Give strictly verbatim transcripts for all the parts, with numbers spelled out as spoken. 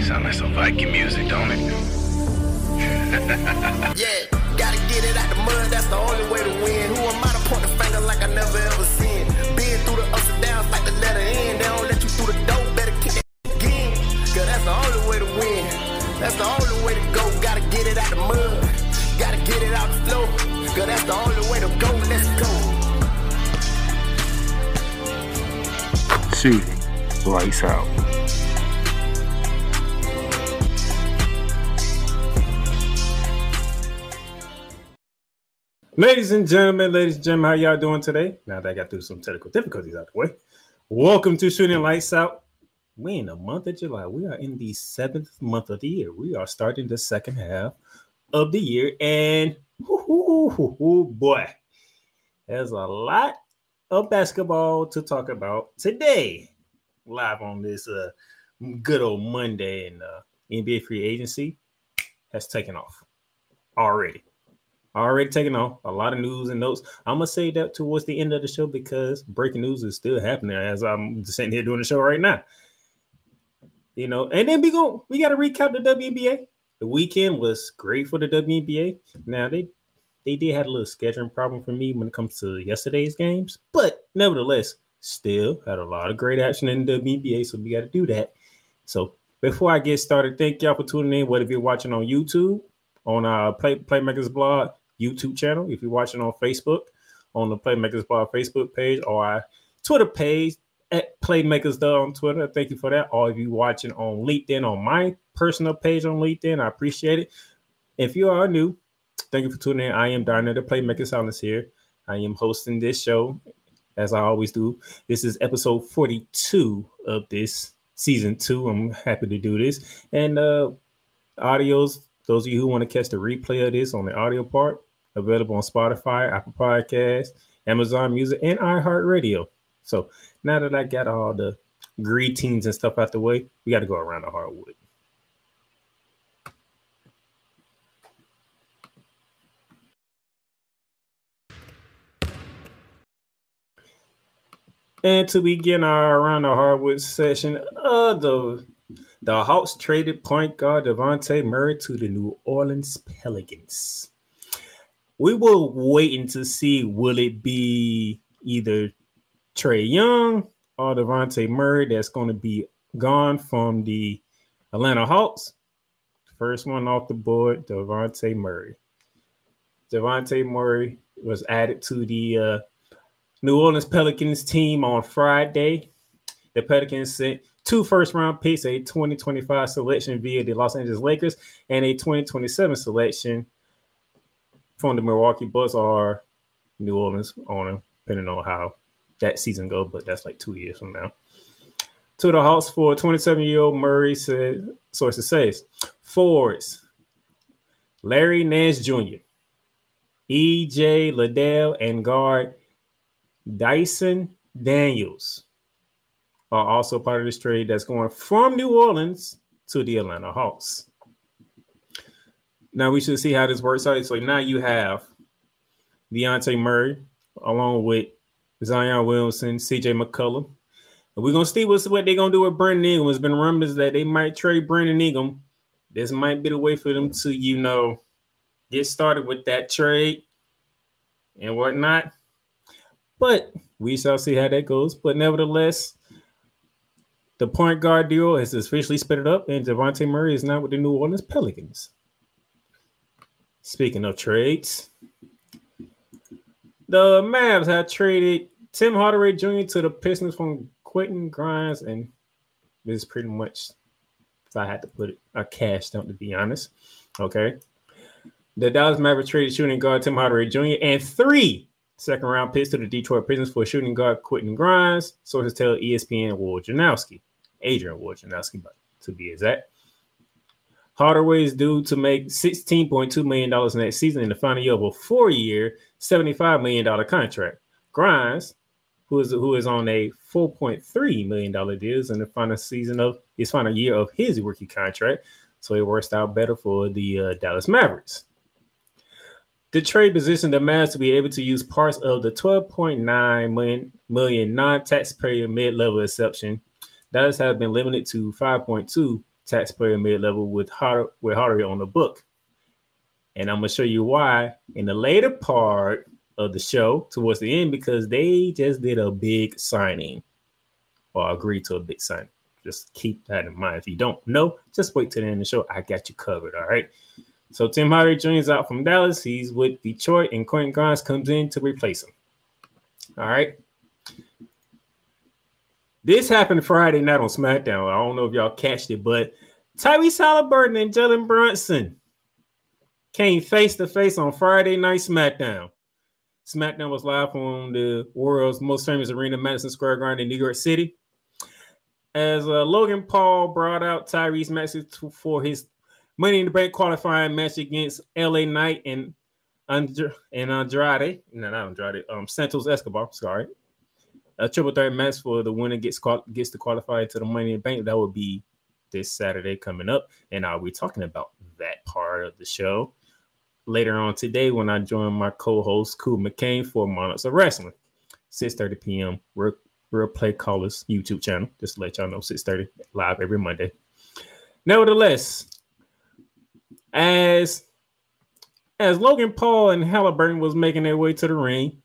Sound like some Viking music, don't it? Yeah, gotta get it out the mud, that's the only way to win. Who am I to point the finger like I never ever seen? Been through the ups and downs like the letter N. They don't let you through the door, better kick that again. Cause that's the only way to win. That's the only way to go. Gotta get it out the mud. Gotta get it out the flow. Cause that's the only way to go. Let's go. Shooting lights out. Ladies and gentlemen, ladies and gentlemen, how y'all doing today? Now that I got through some technical difficulties out the way. Welcome to Shooting Lights Out. We in the month of July. We are in the seventh month of the year. We are starting the second half of the year. And oh boy, there's a lot of basketball to talk about today. Live on this uh, good old Monday, and uh, N B A free agency has taken off already. Already taking off. A lot of news and notes. I'm going to say that towards the end of the show because breaking news is still happening as I'm sitting here doing the show right now. You know, and then we go. We got to recap the W N B A. The weekend was great for the W N B A. Now, they, they did have a little scheduling problem for me when it comes to yesterday's games. But nevertheless, still had a lot of great action in the W N B A, so we got to do that. So before I get started, thank y'all for tuning in, whether you're watching on YouTube, on our Play, Playmakers Blog YouTube channel, if you're watching on Facebook, on the Playmakers Blog Facebook page, or our Twitter page at Playmakers on Twitter. Thank you for that. Or if you're watching on LinkedIn, on my personal page on LinkedIn, I appreciate it. If you are new, thank you for tuning in. I am Darnell, the Playmaker Silence here. I am hosting this show, as I always do. This is episode forty-two of this season two. I'm happy to do this. And uh, audios, those of you who want to catch the replay of this on the audio part, available on Spotify, Apple Podcasts, Amazon Music, and iHeartRadio. So now that I got all the greetings and stuff out the way, we got to go around the hardwood. And to begin our around the hardwood session, uh, the the Hawks traded point guard Dejounte Murray to the New Orleans Pelicans. We were waiting to see, will it be either Trae Young or Dejounte Murray that's going to be gone from the Atlanta Hawks. First one off the board, Dejounte Murray. Dejounte Murray was added to the uh, New Orleans Pelicans team on Friday. The Pelicans sent two first-round picks, a twenty twenty-five selection via the Los Angeles Lakers, and a twenty twenty-seven selection from the Milwaukee Bucks or New Orleans owner, depending on how that season goes, but that's like two years from now. To the Hawks for twenty-seven-year-old Murray, said, sources says, forwards, Larry Nance Junior, E J Liddell, and guard Dyson Daniels are also part of this trade that's going from New Orleans to the Atlanta Hawks. Now we should see how this works out. So now you have Dejounte Murray along with Zion Williamson, C J McCollum. And we're going to see what's, what they're going to do with Brandon Ingram. It's been rumors that they might trade Brandon Ingram. This might be the way for them to, you know, get started with that trade and whatnot. But we shall see how that goes. But nevertheless, the point guard duo has officially split it up, and Dejounte Murray is now with the New Orleans Pelicans. Speaking of trades, the Mavs have traded Tim Hardaway Junior to the Pistons from Quentin Grimes, and this is pretty much, if I had to put it, a cash stamp, to be honest. Okay. The Dallas Mavericks traded shooting guard Tim Hardaway Junior and three second-round picks to the Detroit Pistons for shooting guard Quentin Grimes. Sources tell E S P N Wojnarowski, Adrian Wojnarowski, to be exact. Hardaway is due to make sixteen point two million dollars next season in the final year of a four-year, seventy-five million dollars contract. Grimes, who is who is on a four point three million dollars deal, is in the final season of his final year of his rookie contract, so it works out better for the uh, Dallas Mavericks. The trade positioned the Mavs to be able to use parts of the twelve point nine million, million non-taxpayer mid-level exception. Dallas has been limited to five point two taxpayer mid-level with Hard- with Hardaway on the book. And I'm going to show you why in the later part of the show towards the end, because they just did a big signing or agreed to a big signing. Just keep that in mind. If you don't know, just wait till the end of the show. I got you covered, all right? So Tim Hardaway Junior is out from Dallas. He's with Detroit, and Quentin Grimes comes in to replace him. All right. This happened Friday night on SmackDown. I don't know if y'all catched it, but Tyrese Halliburton and Jalen Brunson came face-to-face on Friday night SmackDown. SmackDown was live on the world's most famous arena, Madison Square Garden in New York City. As uh, Logan Paul brought out Tyrese Maxey for his Money in the Bank qualifying match against L A Knight and Andre- and Andrade, no, not Andrade, um, Santos Escobar. Sorry, a triple threat match for the winner gets qual- gets to qualify to the Money in the Bank. That will be this Saturday coming up, and I'll be talking about that part of the show later on today when I join my co-host Cool McCain for Monarchs of Wrestling, six thirty p.m. Real, Real Play Callers YouTube channel. Just to let y'all know, six thirty live every Monday. Nevertheless, as as Logan Paul and Halliburton was making their way to the ring,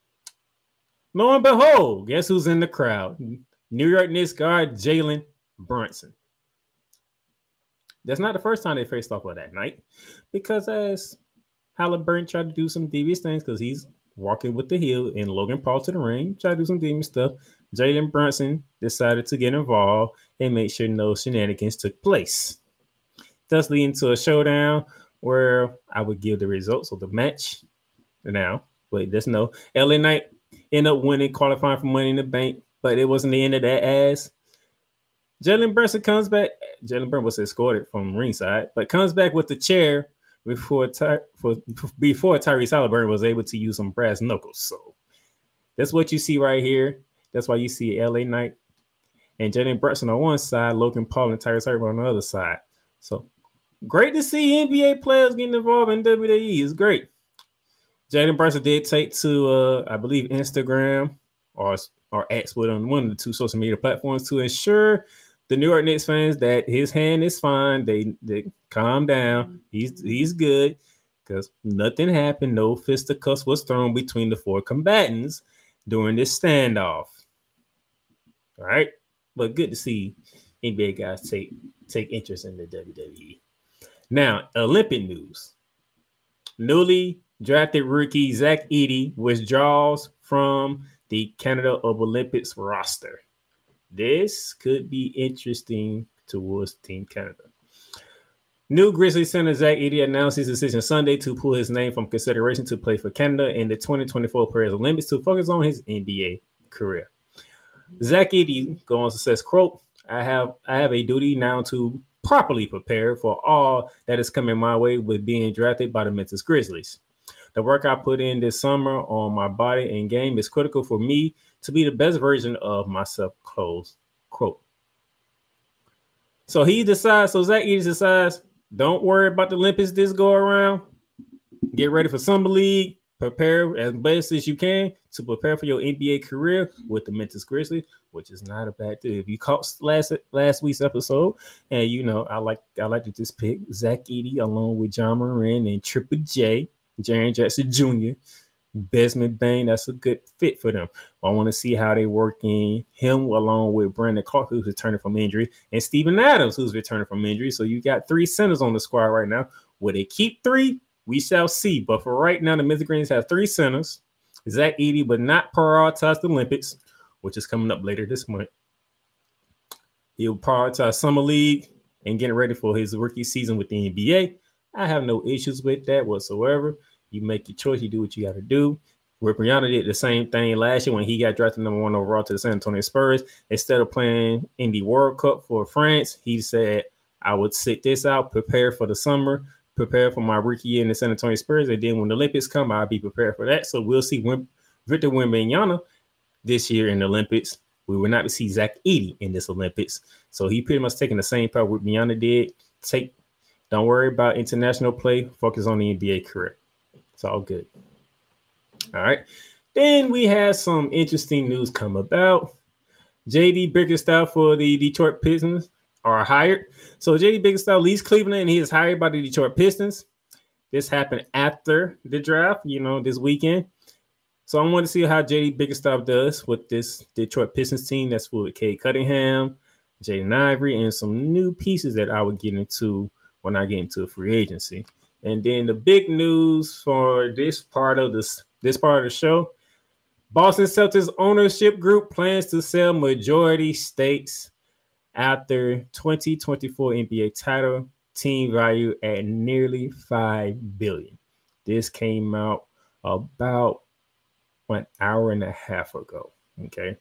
lo and behold, guess who's in the crowd? New York Knicks guard Jalen Brunson. That's not the first time they faced off of that night, because as Halliburton tried to do some devious things because he's walking with the heel and Logan Paul to the ring, tried to do some devious stuff, Jalen Brunson decided to get involved and make sure no shenanigans took place. Thus leading to a showdown where I would give the results of the match now. But just know L A Knight ended up winning, qualifying for Money in the Bank, but it wasn't the end of that as Jalen Brunson comes back. Jalen Brunson was escorted from ringside, but comes back with the chair before Ty- for, before Tyrese Halliburton was able to use some brass knuckles. So that's what you see right here. That's why you see L A Knight and Jalen Brunson on one side, Logan Paul and Tyrese Halliburton on the other side. So great to see N B A players getting involved in W W E. It's great. Jalen Brunson did take to, uh, I believe, Instagram or, or X with on one of the two social media platforms to ensure the New York Knicks fans that his hand is fine. They, they calm down. He's he's good because nothing happened. No fisticuffs was thrown between the four combatants during this standoff. All right, but good to see N B A guys take take interest in the W W E. Now, Olympic news. Newly drafted rookie Zach Edey withdraws from the Canada of Olympics roster. This could be interesting towards Team Canada. New Grizzlies center Zach Edey announced his decision Sunday to pull his name from consideration to play for Canada in the twenty twenty-four Paris Olympics to focus on his N B A career. Zach Edey goes on to say, quote, I have I have a duty now to properly prepare for all that is coming my way with being drafted by the Memphis Grizzlies. The work I put in this summer on my body and game is critical for me to be the best version of myself, close quote. So he decides, so Zach Edey decides, don't worry about the Olympics this go around. Get ready for Summer League. Prepare as best as you can to prepare for your N B A career with the Memphis Grizzlies, which is not a bad thing. If you caught last last week's episode, and you know, I like I like to just pick Zach Edey along with John Moran and Triple J, Jaren Jackson Junior, Desmond Bane. That's a good fit for them. I want to see how they work in him along with Brandon Clark, who's returning from injury, and Steven Adams, who's returning from injury. So you got three centers on the squad right now. Will they keep three? We shall see. But for right now, the Memphis Grizzlies have three centers. Zach Edey, but not prioritize the Olympics, which is coming up later this month. He'll prioritize Summer League and getting ready for his rookie season with the N B A. I have no issues with that whatsoever. You make your choice. You do what you got to do. Rick Rihanna did the same thing last year when he got drafted number one overall to the San Antonio Spurs. Instead of playing in the World Cup for France, he said, I would sit this out, prepare for the summer, prepare for my rookie year in the San Antonio Spurs, and then when the Olympics come, I'll be prepared for that. So we'll see Wim- Victor Wembanyama this year in the Olympics. We will not see Zach Edey in this Olympics. So he pretty much taking the same path Wembanyama did. Take, don't worry about international play. Focus on the N B A career. It's all good. All right. Then we have some interesting news come about. J D Bickerstaff for the Detroit Pistons are hired. So J D Bickerstaff leaves Cleveland and he is hired by the Detroit Pistons. This happened after the draft, you know, this weekend. So I want to see how J D Bickerstaff does with this Detroit Pistons team that's full of Cade Cunningham, Jaden Ivey, and some new pieces that I would get into when I get into free agency. And then the big news for this part of this this part of the show, Boston Celtics ownership group plans to sell majority stakes after twenty twenty-four N B A title, team value at nearly five billion dollars. This came out about an hour and a half ago. Okay.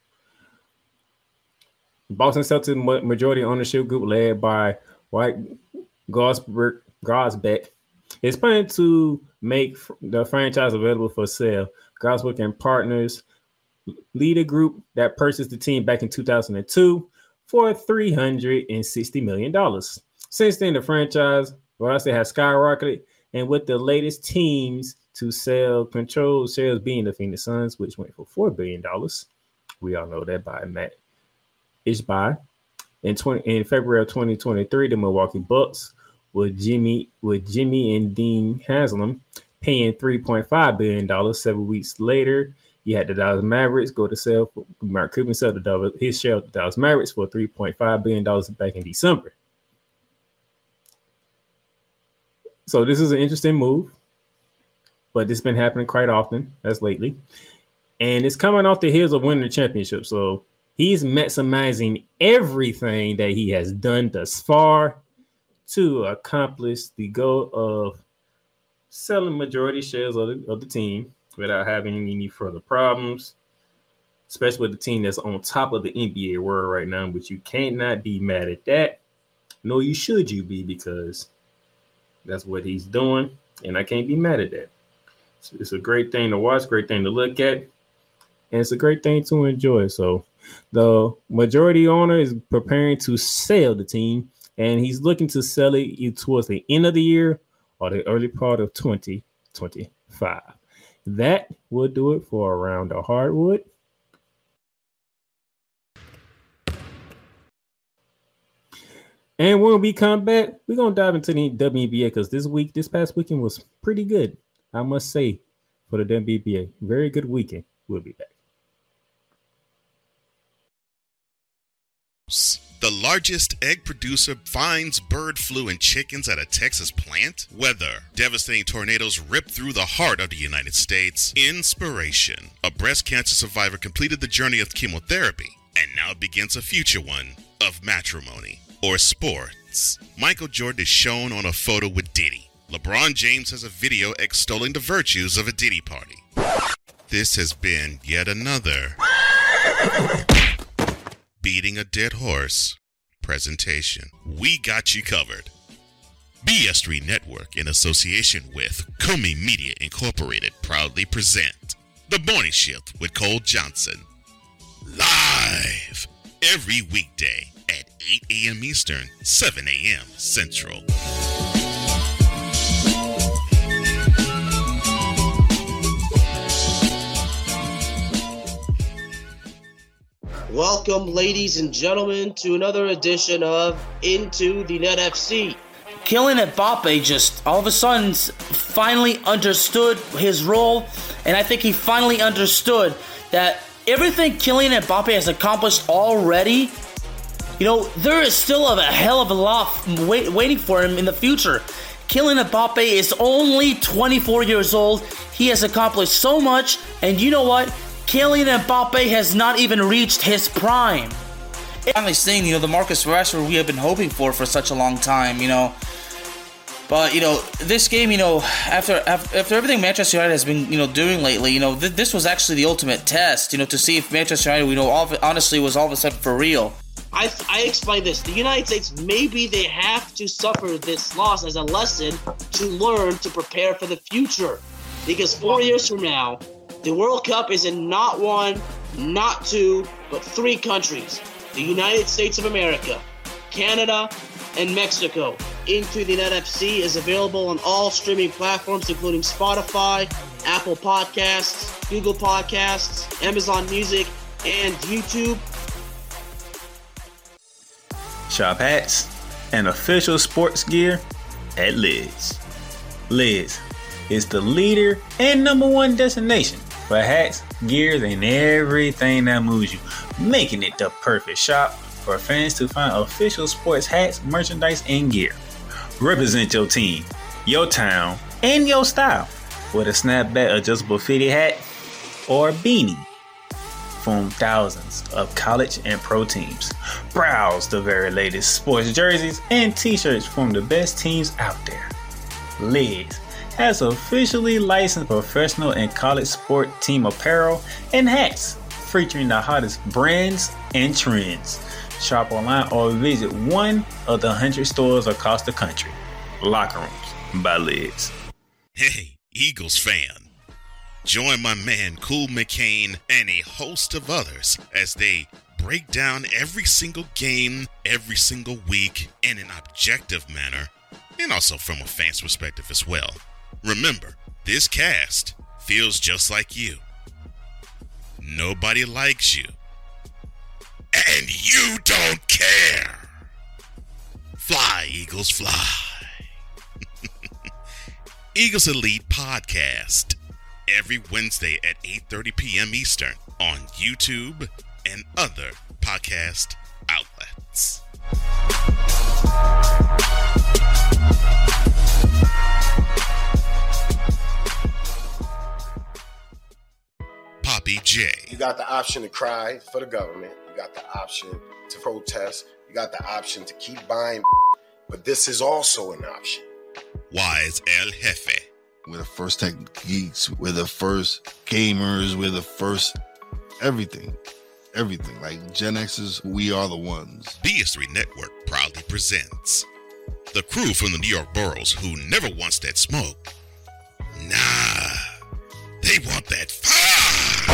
Boston Celtics majority ownership group led by White Gosberg, Gosbeck is planning to make the franchise available for sale. Gosberg and partners lead a group that purchased the team back in two thousand two for three hundred sixty million dollars. Since then, the franchise, well, I say, has skyrocketed, and with the latest teams to sell control shares being the Phoenix Suns, which went for four billion dollars. We all know that by Matt Ishbia. In twenty in February of twenty twenty-three, the Milwaukee Bucks with Jimmy with Jimmy and Dean Haslam paying three point five billion dollars. Seven weeks later, you had the Dallas Mavericks go to sell. Mark Cuban sold the double his share of the Dallas Mavericks for three point five billion dollars back in December. So this is an interesting move, but this has been happening quite often as lately. And it's coming off the heels of winning the championship. So he's maximizing everything that he has done thus far to accomplish the goal of selling majority shares of the, of the team without having any further problems, especially with the team that's on top of the N B A world right now. But you cannot be mad at that. No, you should you be, because that's what he's doing, and I can't be mad at that. It's, it's a great thing to watch, great thing to look at, and it's a great thing to enjoy. So the majority owner is preparing to sell the team, and he's looking to sell it towards the end of the year or the early part of twenty twenty-five. That will do it for Around the Hardwood. And when we come back, we're going to dive into the W N B A, because this week, this past weekend was pretty good, I must say, for the W N B A. Very good weekend. We'll be back. The largest egg producer finds bird flu in chickens at a Texas plant. Weather. Devastating tornadoes rip through the heart of the United States. Inspiration. A breast cancer survivor completed the journey of chemotherapy and now begins a future one of matrimony. Or sports. Michael Jordan is shown on a photo with Diddy. LeBron James has a video extolling the virtues of a Diddy party. This has been yet another Beating a Dead Horse presentation. We got you covered. B S three Network, in association with Comey Media Incorporated, proudly present The Morning Shift with Cole Johnson. Live every weekday at eight a.m. Eastern, seven a.m. Central. Welcome, ladies and gentlemen, to another edition of Into the Net F C. Kylian Mbappe just all of a sudden finally understood his role, and I think he finally understood that everything Kylian Mbappe has accomplished already, you know, there is still a hell of a lot wait, waiting for him in the future. Kylian Mbappe is only twenty-four years old. He has accomplished so much, and you know what? Kylian Mbappe has not even reached his prime. Finally seeing, you know, the Marcus Rashford we have been hoping for for such a long time, you know. But, you know, this game, you know, after after everything Manchester United has been, you know, doing lately, you know, th- this was actually the ultimate test, you know, to see if Manchester United, you know, all of, honestly was all of a sudden for real. I, I explained this. The United States, maybe they have to suffer this loss as a lesson to learn to prepare for the future. Because four years from now, the World Cup is in not one, not two, but three countries. The United States of America, Canada, and Mexico. Into the Net F C is available on all streaming platforms, including Spotify, Apple Podcasts, Google Podcasts, Amazon Music, and YouTube. Shop hats and official sports gear at Lids. Lids is the leader and number one destination for hats, gears, and everything that moves you, making it the perfect shop for fans to find official sports hats, merchandise, and gear. Represent your team, your town, and your style with a snapback adjustable fitted hat or beanie from thousands of college and pro teams. Browse the very latest sports jerseys and t-shirts from the best teams out there. Lids has officially licensed professional and college sport team apparel and hats featuring the hottest brands and trends. Shop online or visit one of the one hundred stores across the country. Locker Rooms by Lids. Hey, Eagles fan. Join my man Cool McCain and a host of others as they break down every single game, every single week in an objective manner, and also from a fan's perspective as well. Remember, this cast feels just like you. Nobody likes you. And you don't care. Fly, Eagles, fly. Eagles Elite Podcast. Every Wednesday at eight thirty p.m. Eastern on YouTube and other podcast outlets. Poppy J. You got the option to cry for the government. You got the option to protest. You got the option to keep buying. But this is also an option. Wise El Jefe. We're the first tech geeks. We're the first gamers. We're the first everything. Everything. Like Gen X's, we are the ones. B S three Network proudly presents the crew from the New York boroughs who never wants that smoke. Nah, they want that fire.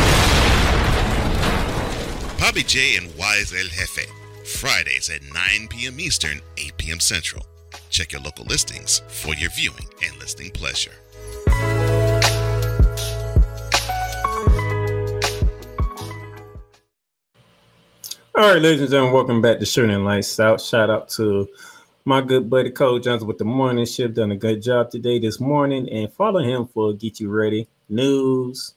Poppy J and Wise El Jefe. Fridays at nine p.m. Eastern, eight p.m. Central. Check your local listings for your viewing and listening pleasure. All right, ladies and gentlemen, welcome back to Shooting Lights Out. Shout out to my good buddy Cole Johnson with the morning shift. Done a good job today this morning, and follow him for Get You Ready news,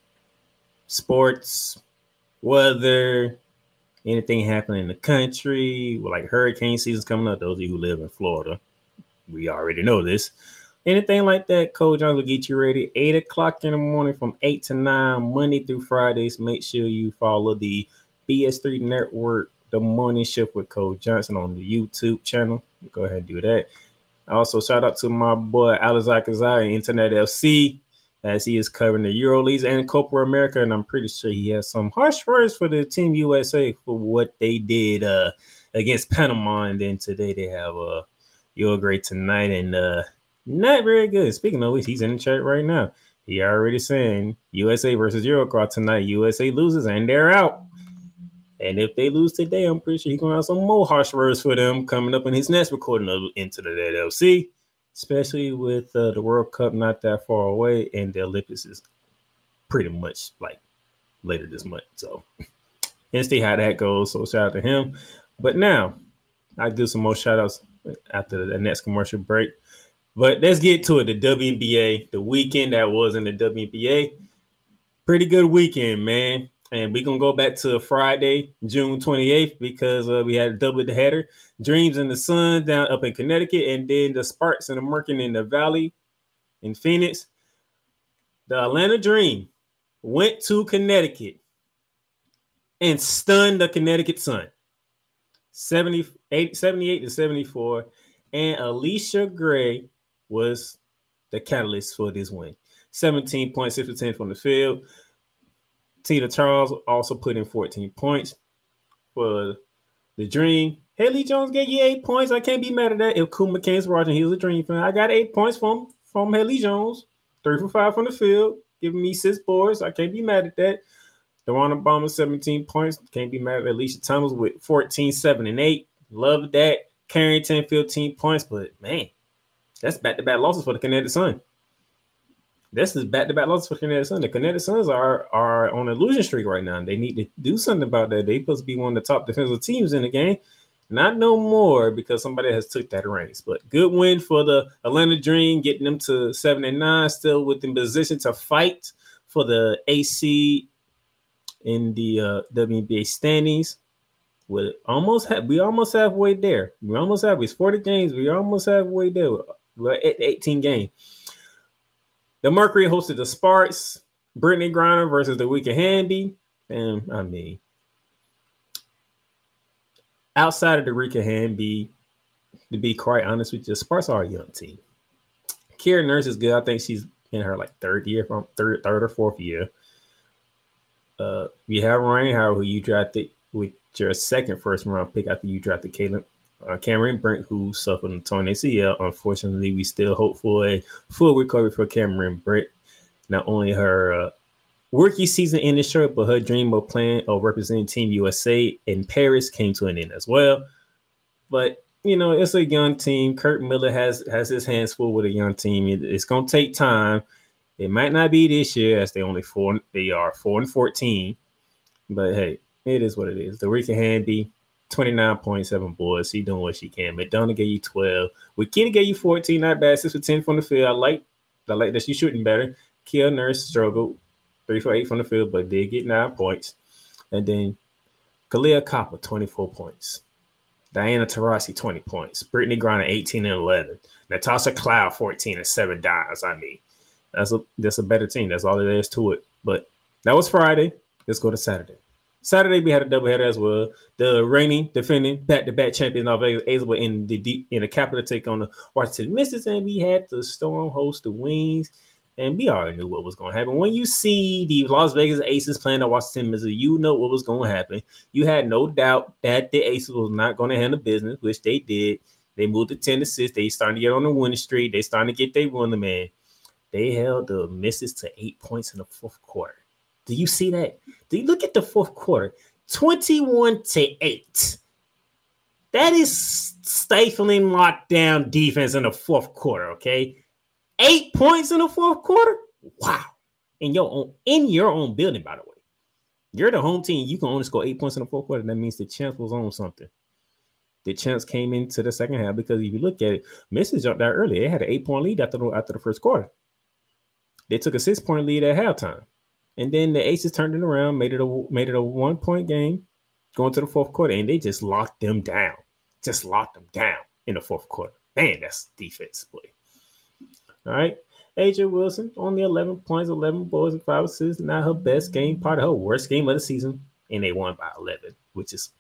sports, weather, anything happening in the country, like hurricane season's coming up. Those of you who live in Florida, we already know this. Anything like that, Cole Johnson will get you ready. eight o'clock in the morning from eight to nine, Monday through Fridays. Make sure you follow the B S three Network, the morning shift with Cole Johnson on the YouTube channel. Go ahead and do that. Also, shout out to my boy Alex Akazai, Internet F C, as he is covering the EuroLeagues and Copa America. And I'm pretty sure he has some harsh words for the Team U S A for what they did uh, against Panama. And then today they have uh, Uruguay tonight, and uh, not very good. Speaking of which, he's in the chat right now. He already saying U S A versus Uruguay tonight. U S A loses and they're out. And if they lose today, I'm pretty sure he's going to have some more harsh words for them coming up in his next recording of Into the Dead L C, especially with uh, the World Cup not that far away, and the Olympics is pretty much like later this month. So, and see how that goes. So, shout out to him. But now, I'll do some more shout outs after the next commercial break. But let's get to it. The W N B A, the weekend that was in the W N B A. Pretty good weekend, man. And we're going to go back to Friday, June twenty-eighth, because uh, we had a double header. Dreams and the Sun down up in Connecticut, and then the Sparks and the Merkin in the Valley in Phoenix. The Atlanta Dream went to Connecticut and stunned the Connecticut Sun. seventy-eight, seventy-eight to seventy-four. And Alicia Gray was the catalyst for this win. seventeen point six percent from the field. Tina Charles also put in fourteen points for the Dream. Haley Jones gave you eight points. I can't be mad at that. If Cool McCain's watching, he was a Dream fan. I got eight points from, from Haley Jones. Three for five from the field, giving me six boards. I can't be mad at that. DeWanna Bauman, seventeen points. Can't be mad at Alicia Thomas with fourteen, seven, and eight. Love that. Carrington, fifteen points. But, man, that's back-to-back losses for the Connecticut Sun. This is back-to-back losses for Connecticut Sun. The Connecticut Suns are, are on a losing streak right now. They need to do something about that. They're supposed to be one of the top defensive teams in the game. Not no more because somebody has took that ranks. But good win for the Atlanta Dream, getting them to seven and nine, still within position to fight for the A C in the uh, W N B A standings. With almost ha- we almost halfway there. We almost have it's forty games. We almost halfway there. We're at eighteen games. The Mercury hosted the Sparks. Brittany Griner versus the Weekend Hamby. And I mean, outside of the Rika Hamby, to be quite honest with you, the Sparks are a young team. Kira Nurse is good. I think she's in her like third year, from third, third or fourth year. Uh, you have Ryan Howard, who you drafted with your second first round pick after you drafted Caitlin. Uh, Cameron Brent, who suffered a torn A C L. Unfortunately, we still hope for a full recovery for Cameron Brent. Not only her uh, rookie season ended short, but her dream of playing or representing Team U S A in Paris came to an end as well. But, you know, it's a young team. Kurt Miller has, has his hands full with a young team. It, it's going to take time. It might not be this year as they only four, they are four and fourteen. But, hey, it is what it is. The Rika Hamby, twenty-nine point seven boards. She doing what she can. Madonna gave you twelve. Wakita gave you fourteen. Not bad. six for ten from the field. I like I like that she's shooting better. Kia Nurse struggled. three for eight from the field, but did get nine points. And then Kalia Copper, twenty-four points. Diana Taurasi, twenty points. Brittany Griner, eighteen and eleven. Natasha Cloud, fourteen and seven dimes. I mean, that's a, that's a better team. That's all there is to it. But that was Friday. Let's go to Saturday. Saturday, we had a doubleheader as well. The reigning, defending, back-to-back champions of Azle in the deep, in the capital take on the Washington Mystics, and we had the Storm host the Wings, and we already knew what was going to happen. When you see the Las Vegas Aces playing the Washington Mystics, you know what was going to happen. You had no doubt that the Aces was not going to handle business, which they did. They moved to ten to six. They starting to get on the winning streak. They starting to get their run, man. They held the Mystics to eight points in the fourth quarter. Do you see that? Do you look at the fourth quarter? twenty-one to eight. That is stifling lockdown defense in the fourth quarter, okay? Eight points in the fourth quarter? Wow. In your own, in your own building, by the way. You're the home team. You can only score eight points in the fourth quarter. That means the Champs was on something. The Champs came into the second half because if you look at it, Mystics jumped out early. They had an eight-point lead after the, after the first quarter. They took a six-point lead at halftime. And then the Aces turned it around, made it a made it a one-point game going to the fourth quarter, and they just locked them down. Just locked them down in the fourth quarter. Man, that's defense play. All right. A J Wilson, only eleven points, eleven boards, and five assists. Not her best game, part of her worst game of the season, and they won by eleven, which is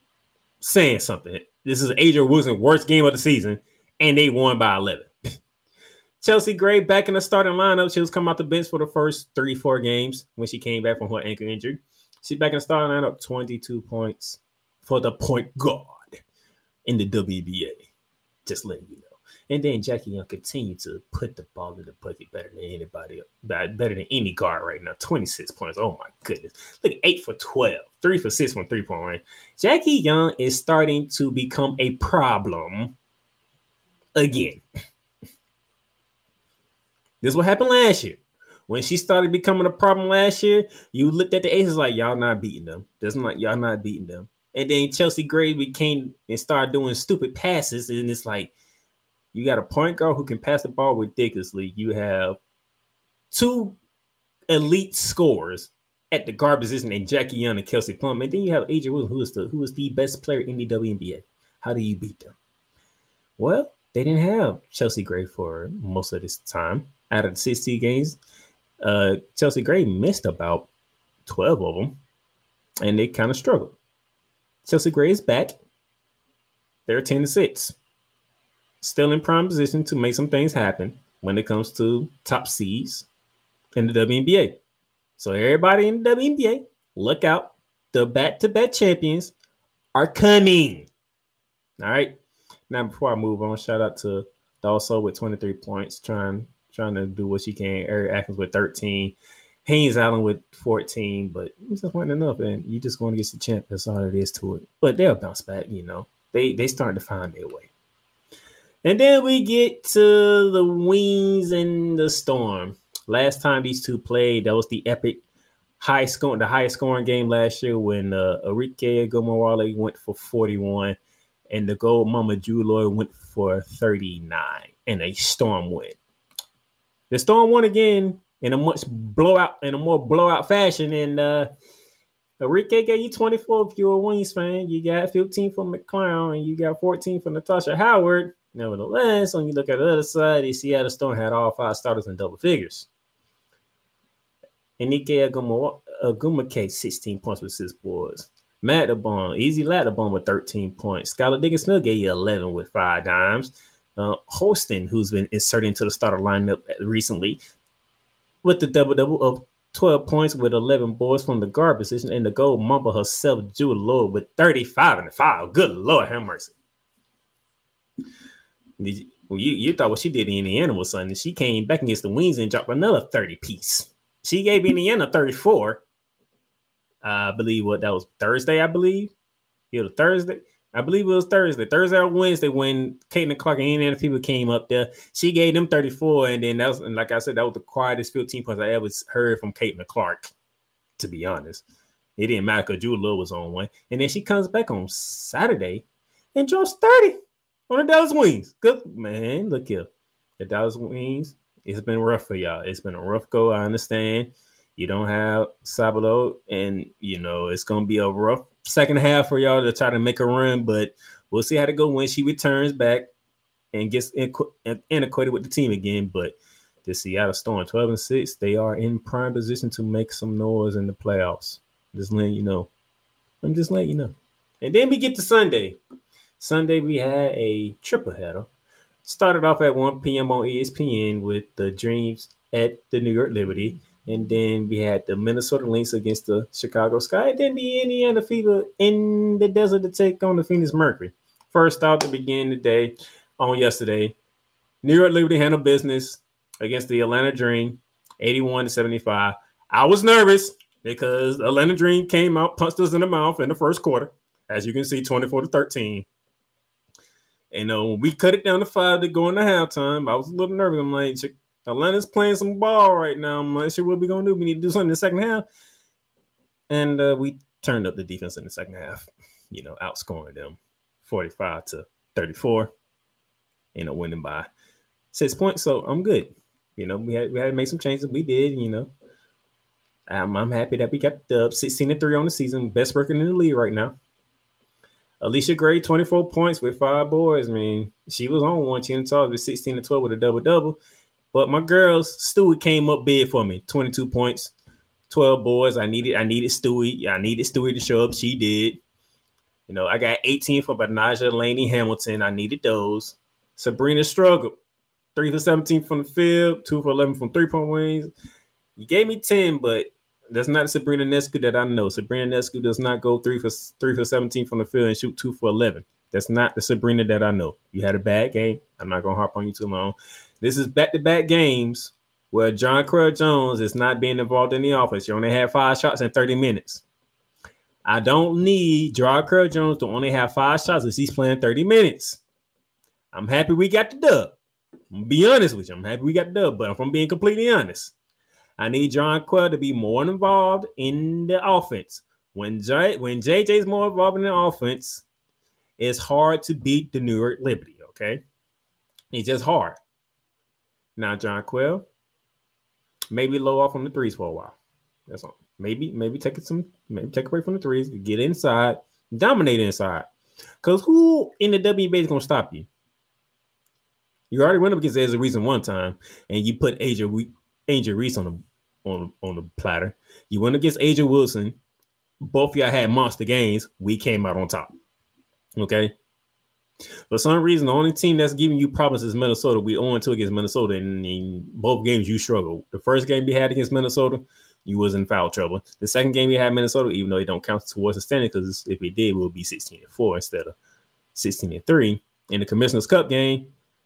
saying something. This is A J Wilson's worst game of the season, and they won by eleven. Chelsea Gray back in the starting lineup. She was coming off the bench for the first three, four games when she came back from her ankle injury. She's back in the starting lineup, twenty-two points for the point guard in the W N B A. Just letting you know. And then Jackie Young continued to put the ball in the bucket better than anybody, better than any guard right now. twenty-six points. Oh my goodness. Look, eight for twelve, three for six from three-point range. Jackie Young is starting to become a problem again. This is what happened last year. When she started becoming a problem last year, you looked at the Aces like, y'all not beating them. That's not, y'all not beating them. And then Chelsea Gray became and started doing stupid passes. And it's like, you got a point guard who can pass the ball ridiculously. You have two elite scorers at the guard position in Jackie Young and Kelsey Plum. And then you have A J Wilson, who is the who is the best player in the W N B A. How do you beat them? Well, they didn't have Chelsea Gray for most of this time. Out of the sixteen games, uh, Chelsea Gray missed about twelve of them, and they kind of struggled. Chelsea Gray is back. They're ten to six. Still in prime position to make some things happen when it comes to top seeds in the W N B A. So everybody in the W N B A, look out. The back-to-back champions are coming. All right. Now, before I move on, shout out to Dalso with twenty-three points, trying trying to do what she can. Eric Atkins with thirteen. Haynes Allen with fourteen, but it's just wasn't enough, and you just going to get the champ. That's all it is to it. But they'll bounce back, you know. They they starting to find their way. And then we get to the Wings and the Storm. Last time these two played, that was the epic high scoring, the highest scoring game last year when uh, Arike Gomorale went for forty-one. And the gold mama Jewel Lloyd went for thirty-nine and a Storm win. The Storm won again in a much blowout, in a more blowout fashion. And uh, Enrique gave you twenty-four if you're a Wings fan. You got fifteen from McClown and you got fourteen from Natasha Howard. Nevertheless, when you look at the other side, the Seattle Storm had all five starters in double figures. And Ike Agumake, sixteen points with six boards. Matt DeBon, Easy Lattabon with thirteen points. Skylar Diggins-Smith gave you eleven with five dimes. Uh, Holston, who's been inserted into the starter lineup recently, with the double-double of twelve points with eleven boards from the guard position. And the gold mamba herself, Jewel Lloyd, with thirty-five and five. Good Lord, have mercy. You, well, you, you thought what she did in Indiana was something. She came back against the Wings and dropped another thirty piece. She gave Indiana thirty-four. Uh, I believe what that was Thursday, I believe. It was Thursday. I believe it was Thursday. Thursday or Wednesday when Caitlin Clark and Indiana people came up there. She gave them thirty-four, and then that was, and like I said, that was the quietest fifteen points I ever heard from Caitlin Clark, to be honest. It didn't matter because Jewel Lloyd was on one. And then she comes back on Saturday and drops thirty on the Dallas Wings. Good, man. Look here. The Dallas Wings, it's been rough for y'all. It's been a rough go. I understand. You don't have Sabalo, and, you know, it's going to be a rough second half for y'all to try to make a run, but we'll see how to go when she returns back and gets integrated with the team again. But the Seattle Storm, twelve and six, they are in prime position to make some noise in the playoffs. Just letting you know. I'm just letting you know. And then we get to Sunday. Sunday, we had a triple header. Started off at one p.m. on E S P N with the Dreams at the New York Liberty. And then we had the Minnesota Lynx against the Chicago Sky. And then the Indiana Fever in the desert to take on the Phoenix Mercury. First out to begin the day on yesterday. New York Liberty handled business against the Atlanta Dream, eighty-one to seventy-five. I was nervous because Atlanta Dream came out, punched us in the mouth in the first quarter. As you can see, twenty-four to thirteen. And uh, we cut it down to five to go into halftime. I was a little nervous. I'm like, Atlanta's playing some ball right now. I'm not sure what we're going to do. We need to do something in the second half. And uh, we turned up the defense in the second half, you know, outscoring them forty-five to thirty-four, you know, winning by six points. So I'm good. You know, we had, we had to make some changes. We did, you know. I'm, I'm happy that we got the sixteen and three on the season. Best record in the league right now. Alicia Gray, twenty-four points with five boards. I mean, she was on one. She didn't talk with sixteen and twelve with a double-double. But my girls, Stewie came up big for me. twenty-two points, twelve boards. I needed I needed Stewie. I needed Stewie to show up. She did. You know, I got eighteen from Banaja Laney Hamilton. I needed those. Sabrina struggled. three for seventeen from the field, two for eleven from three-point range. You gave me ten, but that's not Sabrina Nescu that I know. Sabrina Nescu does not go three for three for seventeen from the field and shoot two for eleven. That's not the Sabrina that I know. You had a bad game. I'm not going to harp on you too long. This is back-to-back games where John Crowell Jones is not being involved in the offense. You only had five shots in thirty minutes. I don't need John Crowell Jones to only have five shots as he's playing thirty minutes. I'm happy we got the dub. I'm going to be honest with you. I'm happy we got the dub, but if I'm being completely honest, I need John Crowell to be more involved in the offense. When, J- when J J's more involved in the offense, it's hard to beat the New York Liberty, okay? It's just hard. Now, John Quell, maybe low off on the threes for a while. That's all. Maybe, maybe take it some, maybe take away from the threes, get inside, dominate inside. Because who in the W N B A is going to stop you? You already went up against Ezra Reese one time, and you put Angel, Angel Reese on the on, on the platter. You went against Angel Wilson. Both of y'all had monster games. We came out on top. Okay. For some reason, the only team that's giving you problems is Minnesota. We oh and two against Minnesota, and in both games you struggled. The first game we had against Minnesota, you was in foul trouble. The second game we had Minnesota, even though it don't count towards the standing, because if we did, we would be sixteen and four instead of sixteen and three. In the Commissioner's Cup game,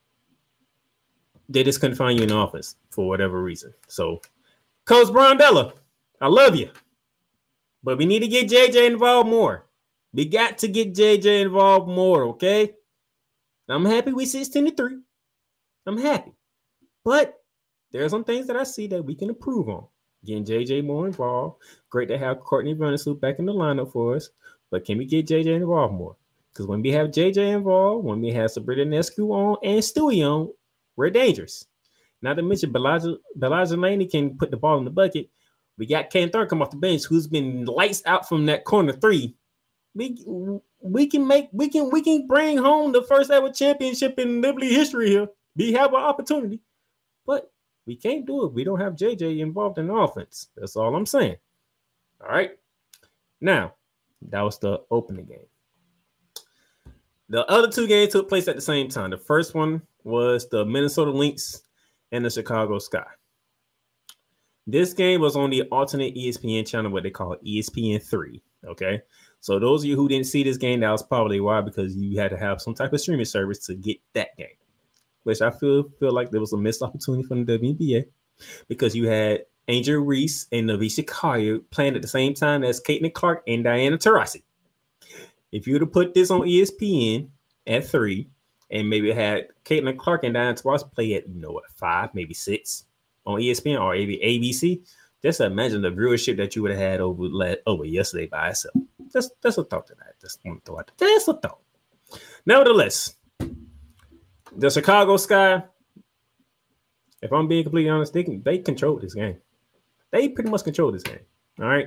they just couldn't find you in the offense for whatever reason. So, Coach Brondella, I love you, but we need to get J J involved more. We got to get J J involved more, okay? I'm happy we sixteen to three. I'm happy. But there are some things that I see that we can improve on. Getting J J more involved. Great to have Courtney Vandersloot back in the lineup for us. But can we get J J involved more? Because when we have J J involved, when we have Sabrina Nescu on and Stewie on, we're dangerous. Not to mention Belaja, Belaja Laney can put the ball in the bucket. We got Ken Thurman come off the bench, who's been lights out from that corner three. We we can make we can we can bring home the first ever championship in Liberty history here. We have an opportunity, but we can't do it. We don't have J J involved in the offense. That's all I'm saying. All right. Now, that was the opening game. The other two games took place at the same time. The first one was the Minnesota Lynx and the Chicago Sky. This game was on the alternate E S P N channel, what they call E S P N three. Okay. So those of you who didn't see this game, that was probably why, because you had to have some type of streaming service to get that game, which I feel feel like there was a missed opportunity from the W N B A because you had Angel Reese and Navisha Collier playing at the same time as Caitlin Clark and Diana Taurasi. If you were to put this on E S P N at three and maybe had Caitlin Clark and Diana Taurasi play at, you know what, five, maybe six on E S P N or A B C, just imagine the viewership that you would have had over, over yesterday by itself. That's, that's a thought tonight. Just want to throw out there. That's a thought. Nevertheless, the Chicago Sky, if I'm being completely honest, they, can, they control this game. They pretty much control this game. All right.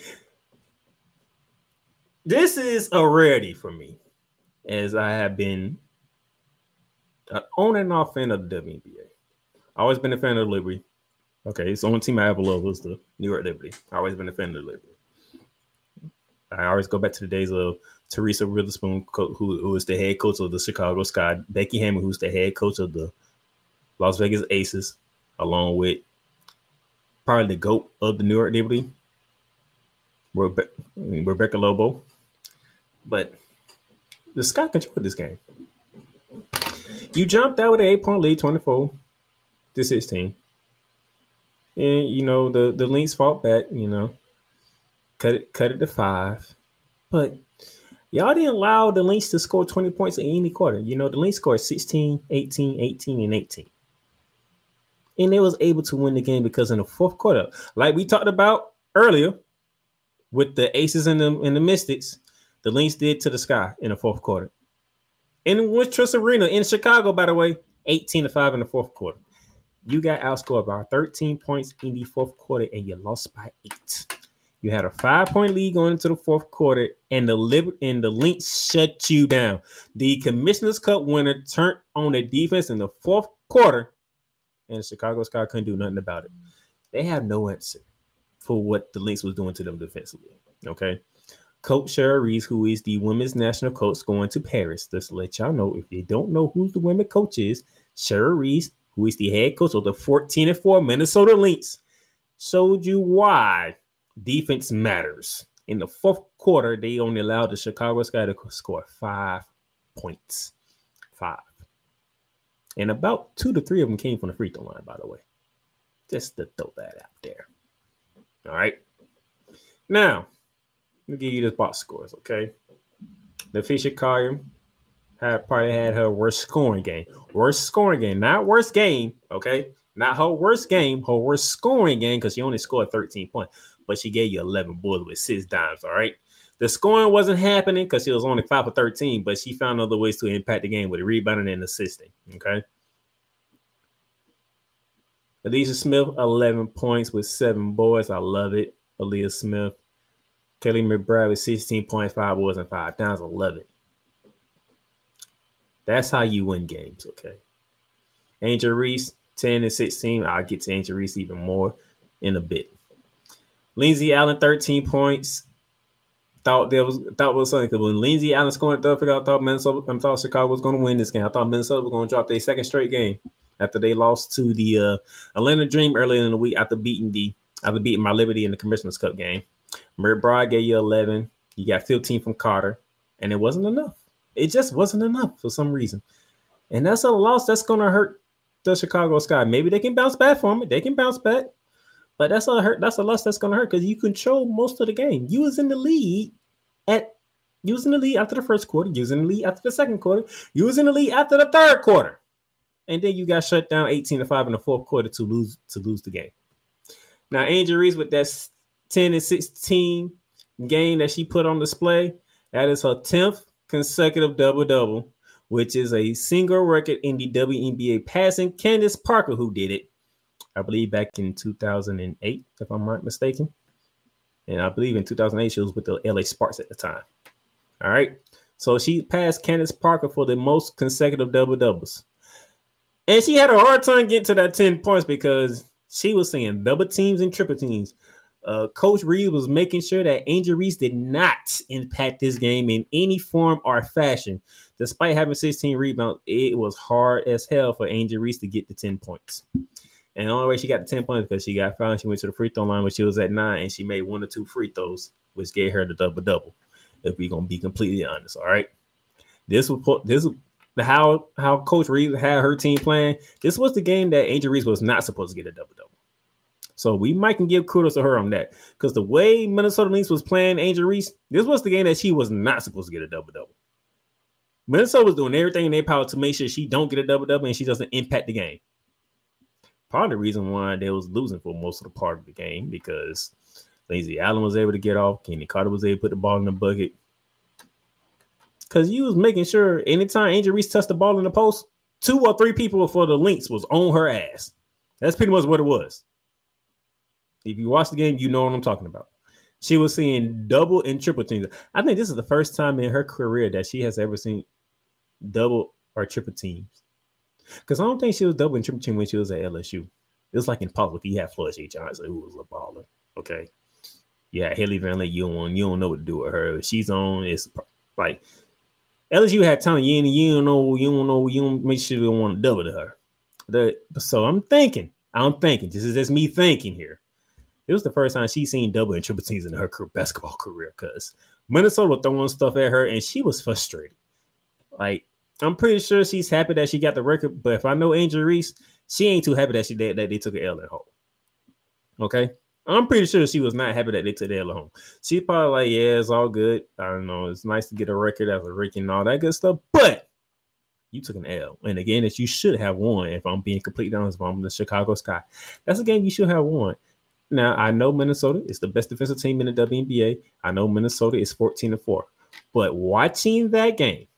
This is a rarity for me, as I have been an on and off fan of the W N B A. Always been a fan of the Liberty. Okay, it's the only team I ever loved was the New York Liberty. I always been a fan of the Liberty. I always go back to the days of Teresa Witherspoon, who, who is the head coach of the Chicago Sky, Becky Hammond, who's the head coach of the Las Vegas Aces, along with probably the GOAT of the New York Liberty, Rebe- Rebecca Lobo. But the Sky controlled this game. You jumped out with an eight-point lead, twenty-four to sixteen. And, you know, the, the Lynx fought back, you know, cut it, cut it to five. But y'all didn't allow the Lynx to score twenty points in any quarter. You know, the Lynx scored sixteen, eighteen, eighteen, and eighteen. And they was able to win the game because in the fourth quarter, like we talked about earlier with the Aces and the, and the Mystics, the Lynx did to the Sky in the fourth quarter. And in Wintrust Arena in Chicago, by the way, eighteen to five in the fourth quarter. You got outscored by thirteen points in the fourth quarter, and you lost by eight. You had a five-point lead going into the fourth quarter, and the Liber- and the Lynx shut you down. The Commissioner's Cup winner turned on the defense in the fourth quarter, and the Chicago Sky couldn't do nothing about it. They have no answer for what the Lynx was doing to them defensively. Okay, Coach Cheryl Reese, who is the women's national coach, going to Paris. Just to let y'all know, if you don't know who the women's coach is, Cheryl Reese, who is the head coach of the fourteen and four Minnesota Lynx, showed you why defense matters. In the fourth quarter, they only allowed the Chicago Sky to score five points. Five. And about two to three of them came from the free throw line, by the way. Just to throw that out there. All right. Now, let me give you the box scores, okay? The Fisher Collier had probably had her worst scoring game. Worst scoring game, not worst game, okay? Not her worst game, her worst scoring game, because she only scored thirteen points, but she gave you eleven boards with six dimes, all right? The scoring wasn't happening because she was only five for thirteen, but she found other ways to impact the game with rebounding and assisting, okay? Alicia Smith, eleven points with seven boards. I love it. Aaliyah Smith. Kelly McBride with sixteen points, five boards, and five downs. I love it. That's how you win games, okay? Angel Reese, ten and sixteen. I'll get to Angel Reese even more in a bit. Lindsay Allen, thirteen points. Thought there was thought was something, because when Lindsay Allen scored, I thought Minnesota, I thought Chicago was going to win this game. I thought Minnesota was going to drop their second straight game after they lost to the uh, Atlanta Dream earlier in the week after beating the after beating my Liberty in the Commissioner's Cup game. McBride gave you eleven. You got fifteen from Carter, and it wasn't enough. It just wasn't enough for some reason. And that's a loss that's going to hurt the Chicago Sky. Maybe they can bounce back from it. They can bounce back. But that's a hurt. That's a loss that's going to hurt because you control most of the game. You was in the lead at you was in the lead after the first quarter. You was in the lead after the second quarter. You was in the lead after the third quarter. And then you got shut down eighteen to five in the fourth quarter to lose to lose the game. Now, Angel Reese with that ten and sixteen game that she put on display, that is her tenth consecutive double-double, which is a single record in the W N B A, passing Candace Parker, who did it, I believe, back in two thousand eight, if I'm not mistaken. And I believe in two thousand eight, she was with the L A Sparks at the time. All right. So she passed Candace Parker for the most consecutive double-doubles. And she had a hard time getting to that ten points because she was seeing double teams and triple teams. Uh, Coach Reed was making sure that Angel Reese did not impact this game in any form or fashion. Despite having sixteen rebounds, it was hard as hell for Angel Reese to get the ten points. And the only way she got the ten points because she got fouled. She went to the free throw line when she was at nine, and she made one or two free throws, which gave her the double-double, if we're going to be completely honest, all right? This was this was how, how Coach Reed had her team playing. This was the game that Angel Reese was not supposed to get a double-double. So we might can give kudos to her on that because the way Minnesota Lynx was playing Angel Reese, this was the game that she was not supposed to get a double-double. Minnesota was doing everything in their power to make sure she don't get a double-double and she doesn't impact the game. Part of the reason why they was losing for most of the part of the game because Lazy Allen was able to get off, Kenny Carter was able to put the ball in the bucket. Because you was making sure anytime Angel Reese touched the ball in the post, two or three people for the Lynx was on her ass. That's pretty much what it was. If you watch the game, you know what I'm talking about. She was seeing double and triple teams. I think this is the first time in her career that she has ever seen double or triple teams. Because I don't think she was double and triple team when she was at L S U. It was like in public. You had Floyd J. Johnson, who was a baller. Okay. Yeah, Haley Van Lake, you don't, you don't know what to do with her. She's on. It's like L S U had time. You, you don't know. You don't know. You don't make sure you don't want to double to her. The, so I'm thinking. I'm thinking. This is just me thinking here. It was the first time she's seen double and triple teams in her basketball career because Minnesota was throwing stuff at her and she was frustrated. Like, I'm pretty sure she's happy that she got the record, but if I know Angel Reese, she ain't too happy that she did that they took an L at home. Okay? I'm pretty sure she was not happy that they took the L at home. She's probably like, yeah, it's all good. I don't know. It's nice to get a record as a rookie and all that good stuff, but you took an L. And again, that you should have won, if I'm being completely honest, if I'm the Chicago Sky. That's a game you should have won. Now, I know Minnesota is the best defensive team in the W N B A. I know Minnesota is fourteen and four. But watching that game,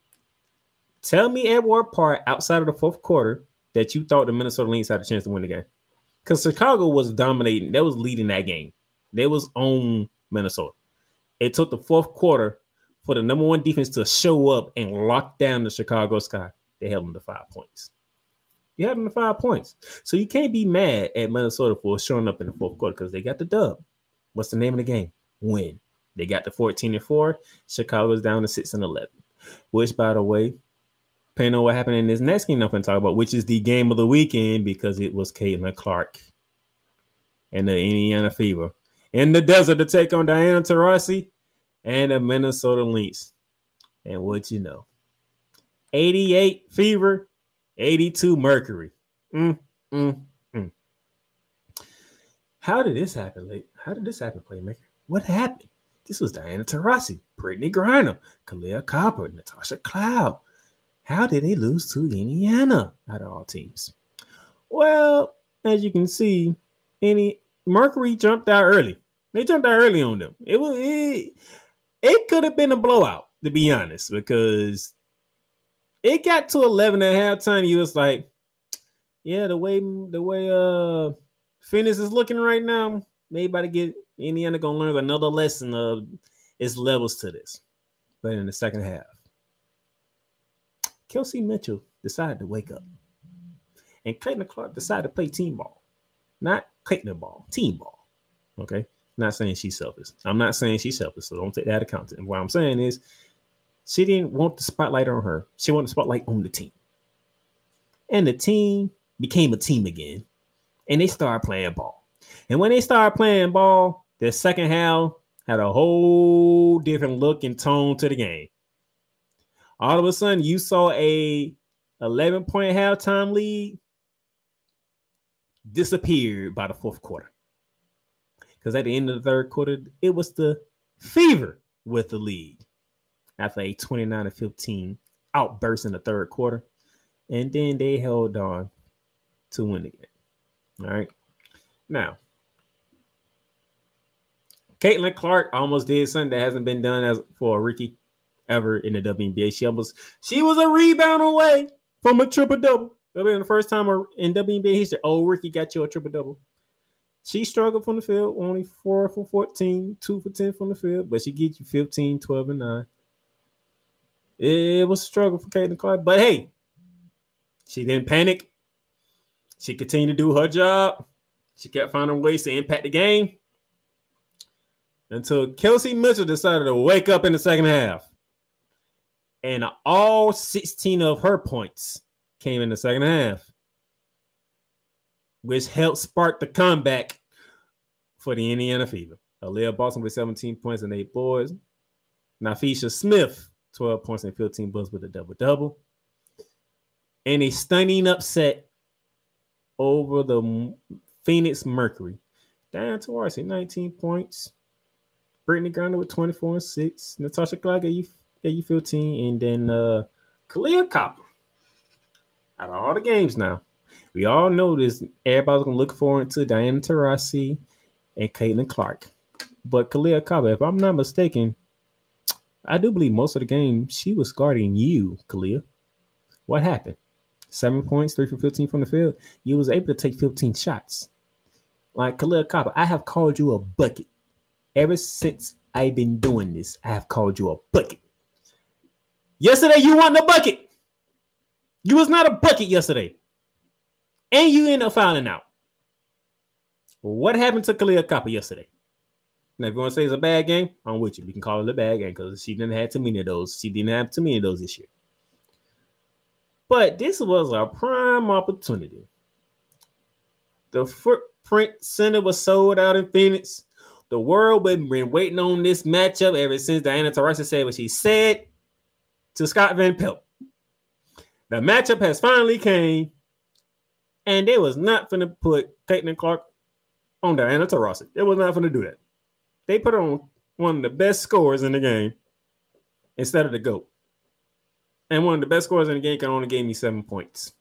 tell me at what part outside of the fourth quarter that you thought the Minnesota Lynx had a chance to win the game. Because Chicago was dominating. They was leading that game. They was on Minnesota. It took the fourth quarter for the number one defense to show up and lock down the Chicago Sky. They held them to five points. You had them to five points. So you can't be mad at Minnesota for showing up in the fourth quarter because they got the dub. What's the name of the game? Win. They got the fourteen and four. Chicago's down to six and eleven. Which, by the way, depending on what happened in this next game I'm going to talk about, which is the game of the weekend because it was Caitlin Clark and the Indiana Fever in the desert to take on Diana Taurasi and the Minnesota Lynx. And what you know, eighty-eight Fever, eighty-two Mercury. Mm, mm, mm. How did this happen, late? How did this happen, Playmaker? What happened? This was Diana Taurasi, Brittany Griner, Kalia Copper, Natasha Cloud. How did they lose to Indiana out of all teams? Well, as you can see, any Mercury jumped out early. They jumped out early on them. It was it, it could have been a blowout, to be honest, because it got to eleven at halftime. You was like, yeah, the way the way uh Phoenix is looking right now, they about to get Indiana gonna learn another lesson of its levels to this. But in the second half, Kelsey Mitchell decided to wake up. And Caitlin Clark decided to play team ball. Not Caitlin ball, team ball. Okay? Not saying she's selfish. I'm not saying she's selfish, so don't take that account. And what I'm saying is she didn't want the spotlight on her. She wanted the spotlight on the team. And the team became a team again. And they started playing ball. And when they started playing ball, the second half had a whole different look and tone to the game. All of a sudden, you saw a eleven-point halftime lead disappeared by the fourth quarter. Because at the end of the third quarter, it was the Fever with the lead after a twenty-nine to fifteen outburst in the third quarter. And then they held on to win the game. All right. Now, Caitlin Clark almost did something that hasn't been done as for a rookie ever in the W N B A. She almost she was a rebound away from a triple double. That'll be the first time in W N B A history. Oh, Ricky got you a triple double. She struggled from the field, only four for fourteen, two for ten from the field, but she gets you fifteen, twelve, and nine. It was a struggle for Caitlin Clark, but hey, she didn't panic. She continued to do her job. She kept finding ways to impact the game until Kelsey Mitchell decided to wake up in the second half. And all sixteen of her points came in the second half, which helped spark the comeback for the Indiana Fever. Aaliyah Boston with seventeen points and eight boards. Nafisha Smith, twelve points and fifteen boards with a double-double. And a stunning upset over the Phoenix Mercury. Diana Taurasi, nineteen points. Brittany Griner with twenty-four and six. Natasha Clark gave you, gave you fifteen. And then uh, Kalia Copper. Out of all the games now, we all know this. Everybody's going to look forward to Diana Taurasi and Caitlin Clark. But Kalia Copper, if I'm not mistaken, I do believe most of the game she was guarding you, Kalia. What happened? Seven points, three for fifteen from the field. You was able to take fifteen shots. Like Kalia Copper, I have called you a bucket. Ever since I've been doing this, I have called you a bucket. Yesterday, you weren't a bucket. You was not a bucket yesterday. And you ended up fouling out. What happened to Kalia Copper yesterday? Now, if you want to say it's a bad game, I'm with you. We can call it a bad game because she didn't have too many of those. She didn't have too many of those this year. But this was a prime opportunity. The Footprint Center was sold out in Phoenix. The world had been waiting on this matchup ever since Diana Taurasi said what she said to Scott Van Pelt. The matchup has finally came, and they was not going to put Caitlin Clark on Diana Taurasi. They was not going to do that. They put her on one of the best scorers in the game instead of the GOAT. And one of the best scorers in the game can only give me seven points.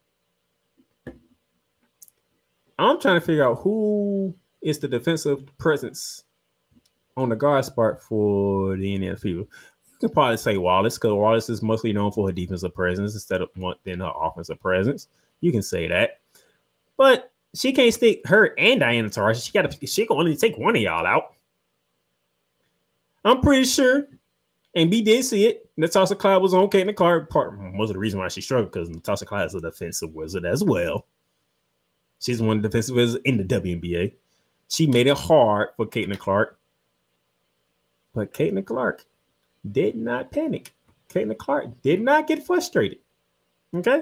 I'm trying to figure out who is the defensive presence on the guard spot for the Indiana Fever. You can probably say Wallace, because Wallace is mostly known for her defensive presence instead of one than her offensive presence. You can say that. But she can't stick her and Diana Taurasi. She got to she can only take one of y'all out. I'm pretty sure, and we did see it, Natasha Clyde was on Caitlin Clark. Part most of the reason why she struggled because Natasha Clyde is a defensive wizard as well. She's one of the defensive wizards in the W N B A. She made it hard for Caitlin Clark. But Caitlin Clark did not panic. Caitlin Clark did not get frustrated. Okay?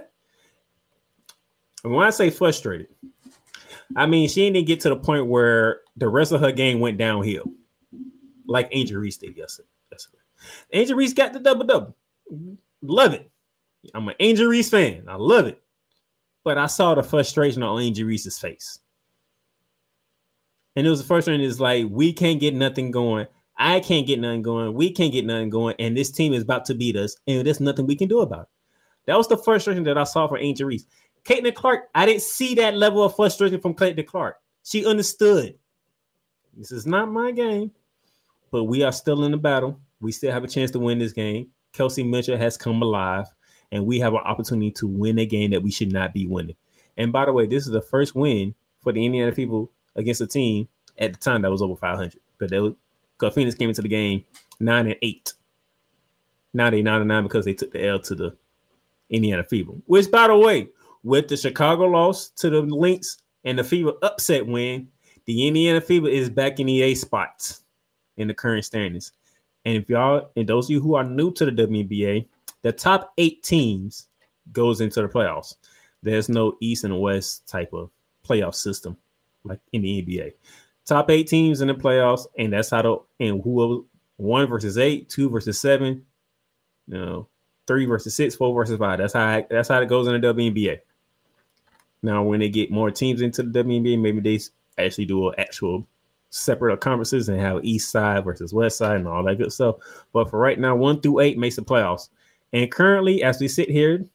And when I say frustrated, I mean she didn't get to the point where the rest of her game went downhill. Like Angel Reese did yesterday. yesterday. Angel Reese got the double-double. Love it. I'm an Angel Reese fan. I love it. But I saw the frustration on Angel Reese's face. And it was the frustration is like, we can't get nothing going. I can't get nothing going. We can't get nothing going. And this team is about to beat us. And there's nothing we can do about it. That was the frustration that I saw for Angel Reese. Caitlin Clark, I didn't see that level of frustration from Caitlin Clark. She understood. This is not my game. But we are still in the battle. We still have a chance to win this game. Kelsey Mitchell has come alive. And we have an opportunity to win a game that we should not be winning. And by the way, this is the first win for the Indiana people against a team at the time that was over five hundred. Because they was, because Phoenix came into the game nine and eight. Now they nine and nine because they took the L to the Indiana Fever. Which, by the way, with the Chicago loss to the Lynx and the Fever upset win, the Indiana Fever is back in the A spots in the current standings. And if y'all, and those of you who are new to the W N B A, the top eight teams goes into the playoffs. There's no East and West type of playoff system like in the N B A. Top eight teams in the playoffs, and that's how to and whoever one versus eight, two versus seven, you know, three versus six, four versus five. That's how that's how it goes in the W N B A. Now, when they get more teams into the W N B A, maybe they actually do an actual separate conferences and have East side versus West side and all that good stuff. But for right now, one through eight makes the playoffs. And currently, as we sit here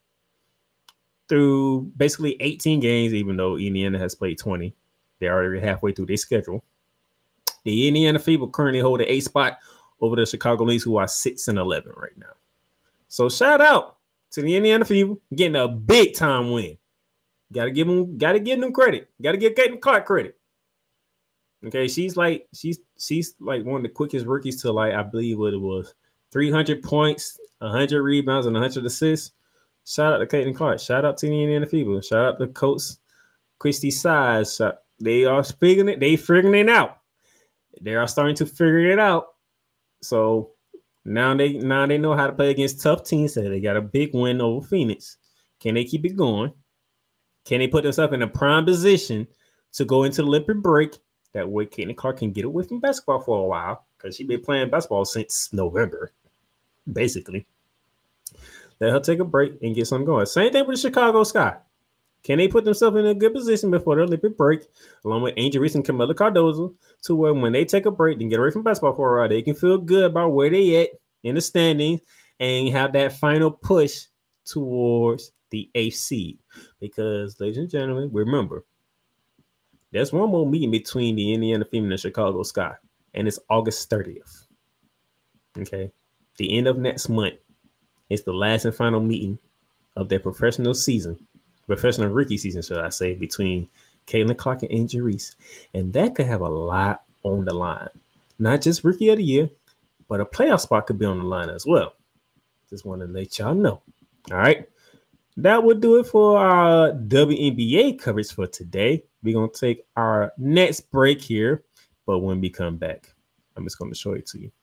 through basically eighteen games, even though Indiana has played twenty, they're already halfway through their schedule. The Indiana Fever currently hold the eighth spot over the Chicago Leagues, who are six and eleven right now. So shout out to the Indiana Fever getting a big time win. Gotta give them, gotta give them credit. Gotta give Caitlin Clark credit. Okay, she's like she's she's like one of the quickest rookies to, like, I believe what it was, three hundred points, one hundred rebounds, and one hundred assists. Shout out to Caitlin Clark. Shout out to the Indiana Fever. Shout out to Coach Christy Size. Shout, they are figuring it. They figuring it out. They are starting to figure it out. So now they now they know how to play against tough teams. So they got a big win over Phoenix. Can they keep it going? Can they put themselves in a prime position to go into the Olympic break? That way, Caitlin Clark can get away from basketball for a while, because she's been playing basketball since November, basically. Let her take a break and get something going. Same thing with the Chicago Sky. Can they put themselves in a good position before the Olympic break, along with Angel Reese and Camila Cardozo, to where when they take a break and get away from basketball for a while, they can feel good about where they at in the standings and have that final push towards the eighth seed. Because, ladies and gentlemen, remember, there's one more meeting between the Indiana Fever and the Chicago Sky, and it's August thirtieth. Okay, the end of next month is the last and final meeting of their professional season, professional rookie season, should I say, between Caitlin Clark and Angel Reese, and that could have a lot on the line. Not just Rookie of the Year, but a playoff spot could be on the line as well. Just want to let y'all know. All right. That would do it for our W N B A coverage for today. We're going to take our next break here, but when we come back, I'm just going to show it to you.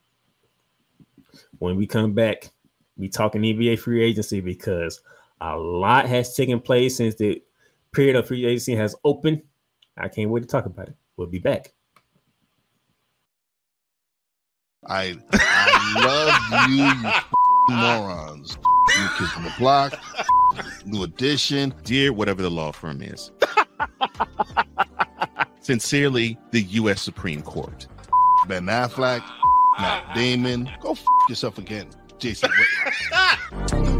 When we come back, we talking N B A free agency, because a lot has taken place since the period of free agency has opened. I can't wait to talk about it. We'll be back. I I love you, you morons. New Kids on the Block, New Edition, Dear whatever the law firm is. Sincerely, the U S Supreme Court. Ben Affleck, Matt Damon. Go f- yourself again, Jason Whitlock.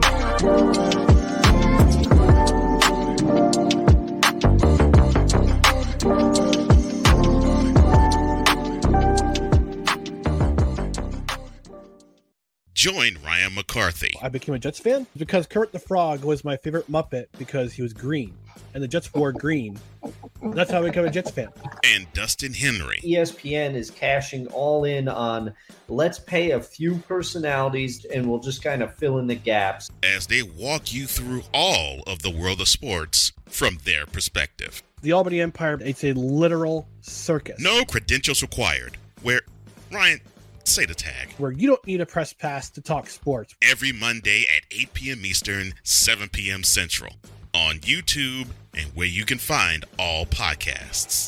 Join Ryan McCarthy. I became a Jets fan because Kermit the Frog was my favorite Muppet because he was green, and the Jets wore green. That's how I became a Jets fan. And Dustin Henry. E S P N is cashing all in on, let's pay a few personalities and we'll just kind of fill in the gaps, As they walk you through all of the world of sports from their perspective. The Albany Empire, it's a literal circus. No credentials required. Where, Ryan, say the tag. Where you don't need a press pass to talk sports. Every Monday at eight p.m. Eastern, seven p.m. Central. On YouTube and where you can find all podcasts.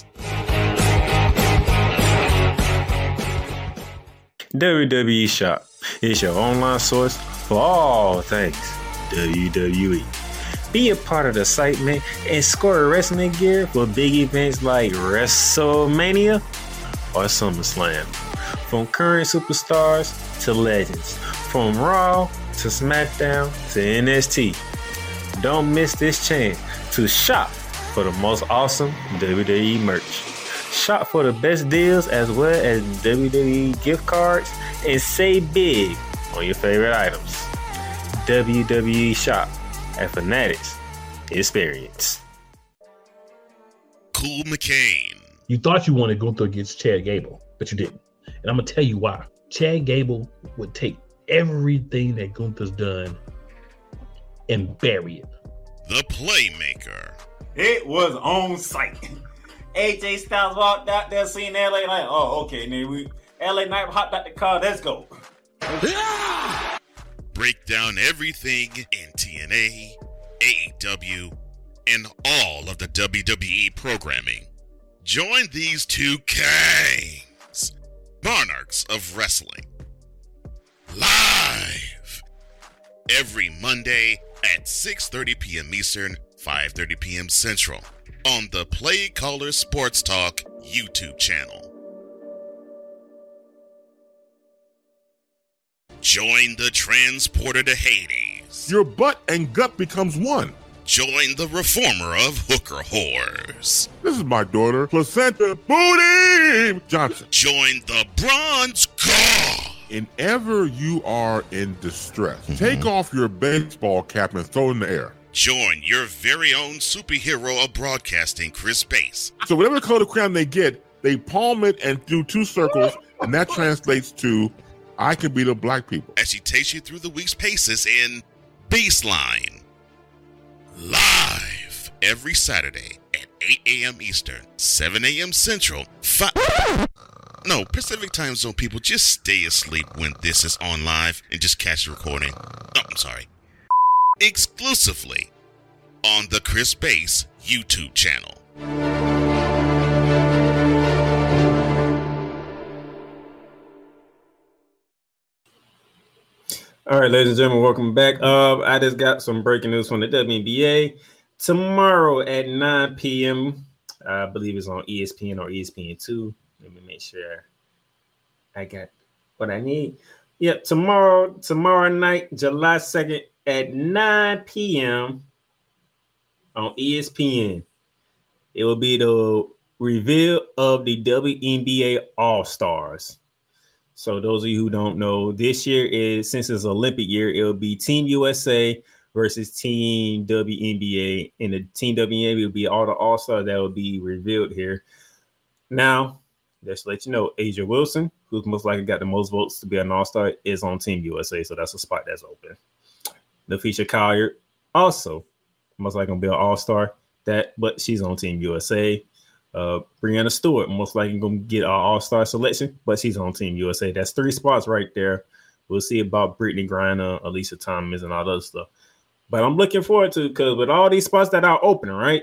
W W E Shop is your online source for all things W W E. Be a part of the excitement and score wrestling gear for big events like WrestleMania or SummerSlam. From current superstars to legends, from Raw to SmackDown to N X T. Don't miss this chance to shop for the most awesome W W E merch. Shop for the best deals as well as W W E gift cards and save big on your favorite items. W W E Shop at Fanatics Experience. Cool McCain. You thought you wanted Gunther against Chad Gable, but you didn't. And I'm going to tell you why. Chad Gable would take everything that Gunther's done and bury it. The Playmaker. It was on site. A J Styles walked out there, seen L A like, oh, okay, then we L A Knight hopped out the car, let's go. Break down everything in T N A, A E W, and all of the W W E programming. Join these two kings, monarchs of wrestling, live every Monday at six thirty p.m. Eastern, five thirty p.m. Central on the Play Caller Sports Talk YouTube channel. Join the transporter to Hades. Your butt and gut becomes one. Join the reformer of hooker whores. This is my daughter, Placenta Booty Johnson. Join the bronze Whenever you are in distress, mm-hmm. take off your baseball cap and throw it in the air. Join your very own superhero of broadcasting, Chris Bass. So whatever color crown they get, they palm it and do two circles, and that translates to, I can be the black people. As she takes you through the week's paces in Baseline. Live every Saturday at eight a.m. Eastern, seven a.m. Central, five... No, Pacific Time Zone people, just stay asleep when this is on live and just catch the recording. Oh, I'm sorry. Exclusively on the Chris Bass YouTube channel. All right, ladies and gentlemen, welcome back. Uh, I just got some breaking news from the W N B A. Tomorrow at nine p.m., I believe it's on E S P N or E S P N two. Let me make sure I got what I need. Yep, tomorrow, tomorrow night, July second at nine p.m. on E S P N. It will be the reveal of the W N B A All-Stars. So those of you who don't know, this year is, since it's Olympic year, it will be Team U S A versus Team W N B A. And the Team W N B A will be all the All-Stars that will be revealed here. Now, just to let you know, Asia Wilson, who's most likely got the most votes to be an All-Star, is on Team U S A, so that's a spot that's open. Nafisha Collier, also most likely gonna be an All-Star, that but she's on Team U S A. Uh, Brianna Stewart, most likely gonna get an All-Star selection, but she's on Team U S A. That's three spots right there. We'll see about Brittany Griner, Alicia Thomas, and all that other stuff. But I'm looking forward to, because with all these spots that are open, right,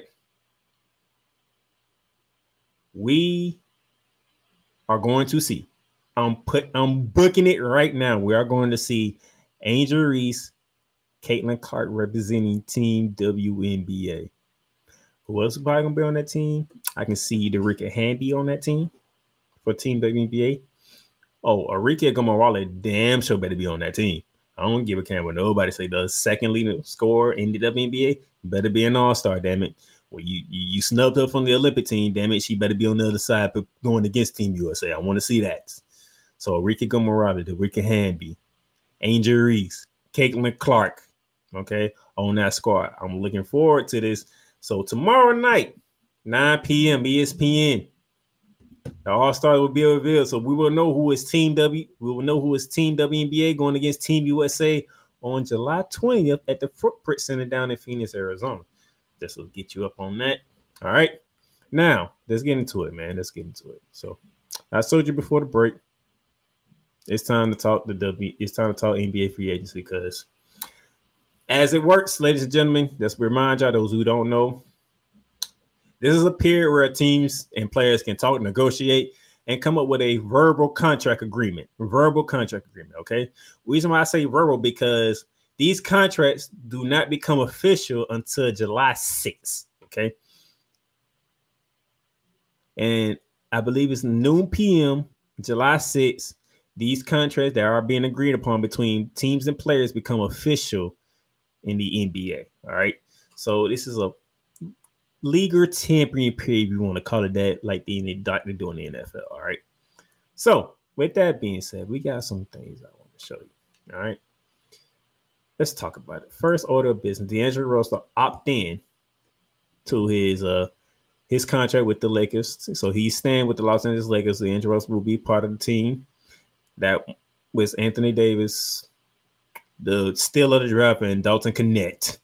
we are going to see. I'm put. I'm booking it right now. We are going to see Angel Reese, Caitlin Clark representing Team W N B A. Who else is probably gonna be on that team? I can see Derica Hamby on that team for Team W N B A. Oh, Arika Gamarwala damn sure better be on that team. I don't give a damn what nobody say. The second leading scorer in the W N B A better be an All-Star. Damn it. Well, you, you you snubbed her from the Olympic team. Damn it, she better be on the other side going against Team U S A. I want to see that. So Arika Gamarwala, Derica Hamby, Angel Reese, Caitlin Clark, okay, on that squad. I'm looking forward to this. So tomorrow night, nine p.m. E S P N, the All-Star will be revealed. So we will know who is Team W. We will know who is Team W N B A going against Team U S A on July twentieth at the Footprint Center down in Phoenix, Arizona. This will get you up on that. All right. Now, let's get into it, man. Let's get into it. So I told you before the break, it's time to talk the W. It's time to talk N B A free agency, because as it works, ladies and gentlemen, let's remind y'all, those who don't know, this is a period where teams and players can talk, negotiate, and come up with a verbal contract agreement. Verbal contract agreement, okay? Reason why I say verbal, because these contracts do not become official until July sixth, okay? And I believe it's noon p.m., July sixth. These contracts that are being agreed upon between teams and players become official in the N B A, all right? So this is a legal tampering period, if you want to call it that, like the doctor doing the N F L, all right? So with that being said, we got some things I want to show you, all right? Let's talk about it. First order of business, D'Angelo Russell opt in to his uh his contract with the Lakers. So he's staying with the Los Angeles Lakers. D'Angelo Russell will be part of the team that was Anthony Davis, the steal of the draft, and Dalton Connect.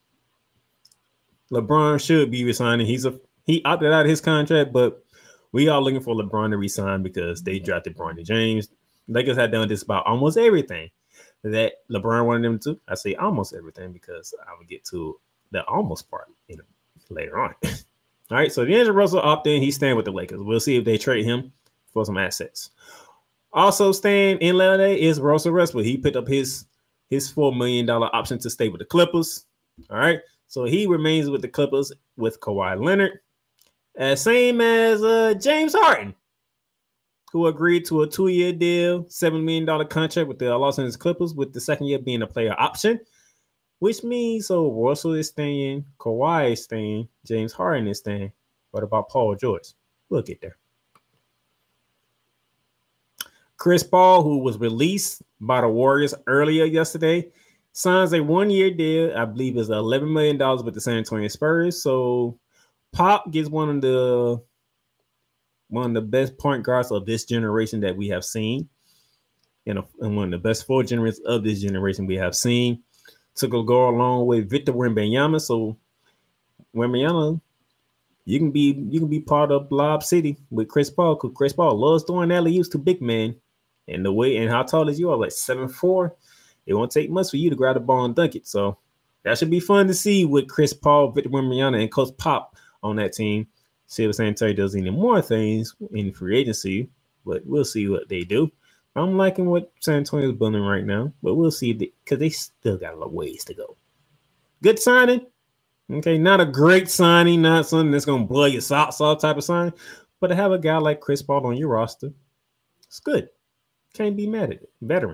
LeBron should be resigning. He's a he opted out of his contract, but we are looking for LeBron to resign because they drafted Bronny James. Lakers had done this about almost everything that LeBron wanted them to. I say almost everything because I will get to the almost part, you know, later on. All right, so D'Angelo Russell opted in. He's staying with the Lakers. We'll see if they trade him for some assets. Also staying in L A is Russell Westbrook. He picked up his his four million dollars option to stay with the Clippers. All right, so he remains with the Clippers with Kawhi Leonard, uh, same as uh, James Harden, who agreed to a two-year deal, seven million dollars contract with the Los Angeles Clippers, with the second year being a player option, which means so Russell is staying, Kawhi is staying, James Harden is staying. What about Paul George? We'll get there. Chris Paul, who was released by the Warriors earlier yesterday, signs a one-year deal. I believe it's eleven million dollars with the San Antonio Spurs. So Pop gets one of the one of the best point guards of this generation that we have seen, and, a, and one of the best four generations of this generation we have seen. To go, go along with Victor Wembanyama. So Wembanyama, you can be you can be part of Lob City with Chris Paul, because Chris Paul loves throwing alley-oops to big men. And the way and how tall is you are, like seven foot four. It won't take much for you to grab the ball and dunk it. So that should be fun to see with Chris Paul, Victor Wembanyama, and Coach Pop on that team. See if San Antonio does any more things in free agency, but we'll see what they do. I'm liking what San Antonio's building right now, but we'll see because they, they still got a lot of ways to go. Good signing. Okay, not a great signing, not something that's going to blow your socks off type of signing, but to have a guy like Chris Paul on your roster, it's good. Can't be mad at it. Veteran.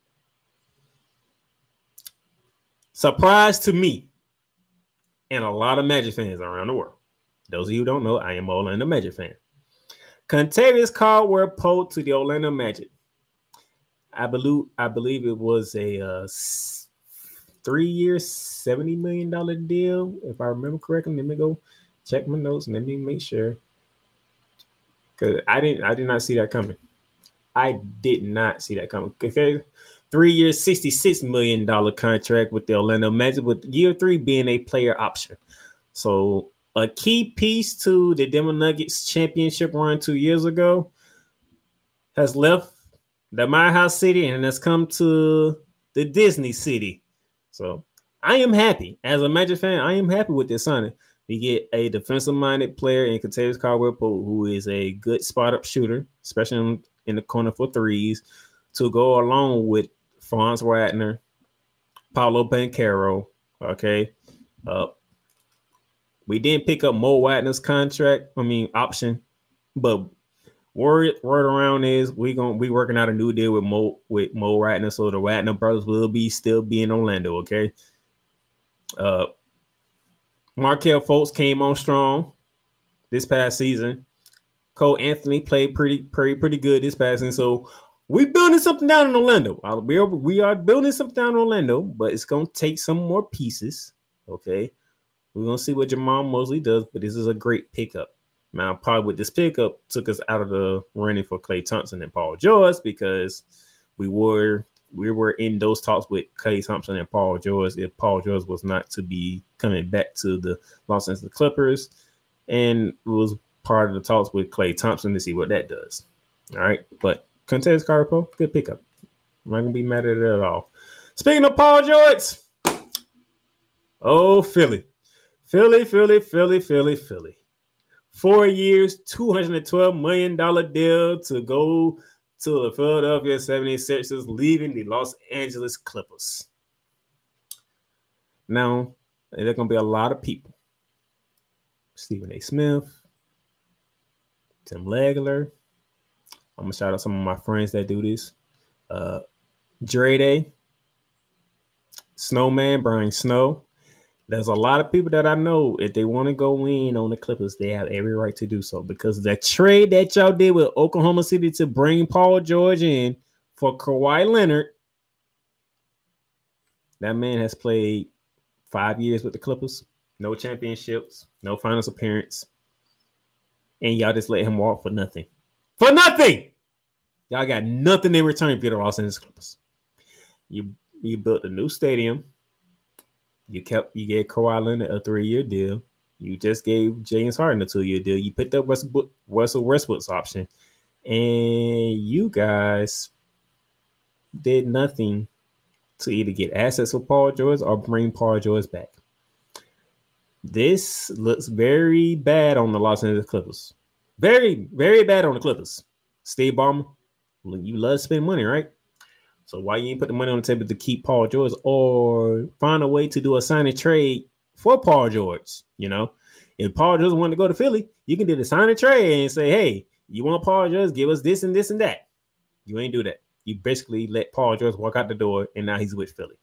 Surprise to me and a lot of Magic fans around the world. Those of you who don't know, I am an Orlando Magic fan. Kentavious Caldwell-Pope to the Orlando Magic. I believe I believe it was a uh, three-year, seventy million dollars deal, if I remember correctly. Let me go check my notes and let me make sure. Because I didn't I did not see that coming. I did not see that coming. Okay. Three years, sixty-six million dollars contract with the Orlando Magic, with year three being a player option. So a key piece to the Denver Nuggets championship run two years ago has left the My House City and has come to the Disney City. So I am happy. As a Magic fan, I am happy with this signing. We get a defensive-minded player in Kentavious Caldwell-Pope, who is a good spot-up shooter, especially in, in the corner for threes, to go along with Franz Wagner, Paolo Banchero. Okay. Uh, we didn't pick up Mo Wagner's contract, I mean, option, but word, word around is we gonna be working out a new deal with Mo with Mo Wagner, so the Wagner brothers will be still be in Orlando. Okay. Uh, Markelle Fultz came on strong this past season. Cole Anthony played pretty, pretty, pretty good this past season. So we're building something down in Orlando. We are, we are building something down in Orlando, but it's going to take some more pieces. Okay. We're going to see what Jamal Mosley does, but this is a great pickup. Now, probably with this pickup, took us out of the running for Klay Thompson and Paul George, because we were we were in those talks with Klay Thompson and Paul George if Paul George was not to be coming back to the Los Angeles Clippers, and it was part of the talks with Klay Thompson to see what that does. All right, but Kentavious Caldwell-Pope, good pickup. I'm not gonna be mad at it at all. Speaking of Paul George, oh Philly, Philly, Philly, Philly, Philly, Philly. Four years, two hundred twelve million dollars deal to go to the Philadelphia seventy-sixers, leaving the Los Angeles Clippers. Now, there are going to be a lot of people. Stephen A. Smith, Tim Legler. I'm going to shout out some of my friends that do this. Uh, Dre Day, Snowman, Brian Snow. There's a lot of people that I know, if they want to go in on the Clippers, they have every right to do so, because the trade that y'all did with Oklahoma City to bring Paul George in for Kawhi Leonard, that man has played five years with the Clippers, no championships, no finals appearance, and y'all just let him walk for nothing. For nothing! Y'all got nothing in return for the Los Angeles Clippers. You, you built a new stadium. You kept you gave Kawhi Leonard a three-year deal. You just gave James Harden a two-year deal. You picked up Westbrook, Russell Westbrook's option, and you guys did nothing to either get assets for Paul George or bring Paul George back. This looks very bad on the Los Angeles Clippers. Very, very bad on the Clippers. Steve Ballmer, you love to spend money, right? So why you ain't put the money on the table to keep Paul George, or find a way to do a sign and trade for Paul George? You know, if Paul George wanted to go to Philly, you can do the sign and trade and say, hey, you want Paul George? Give us this and this and that. You ain't do that. You basically let Paul George walk out the door, and now he's with Philly.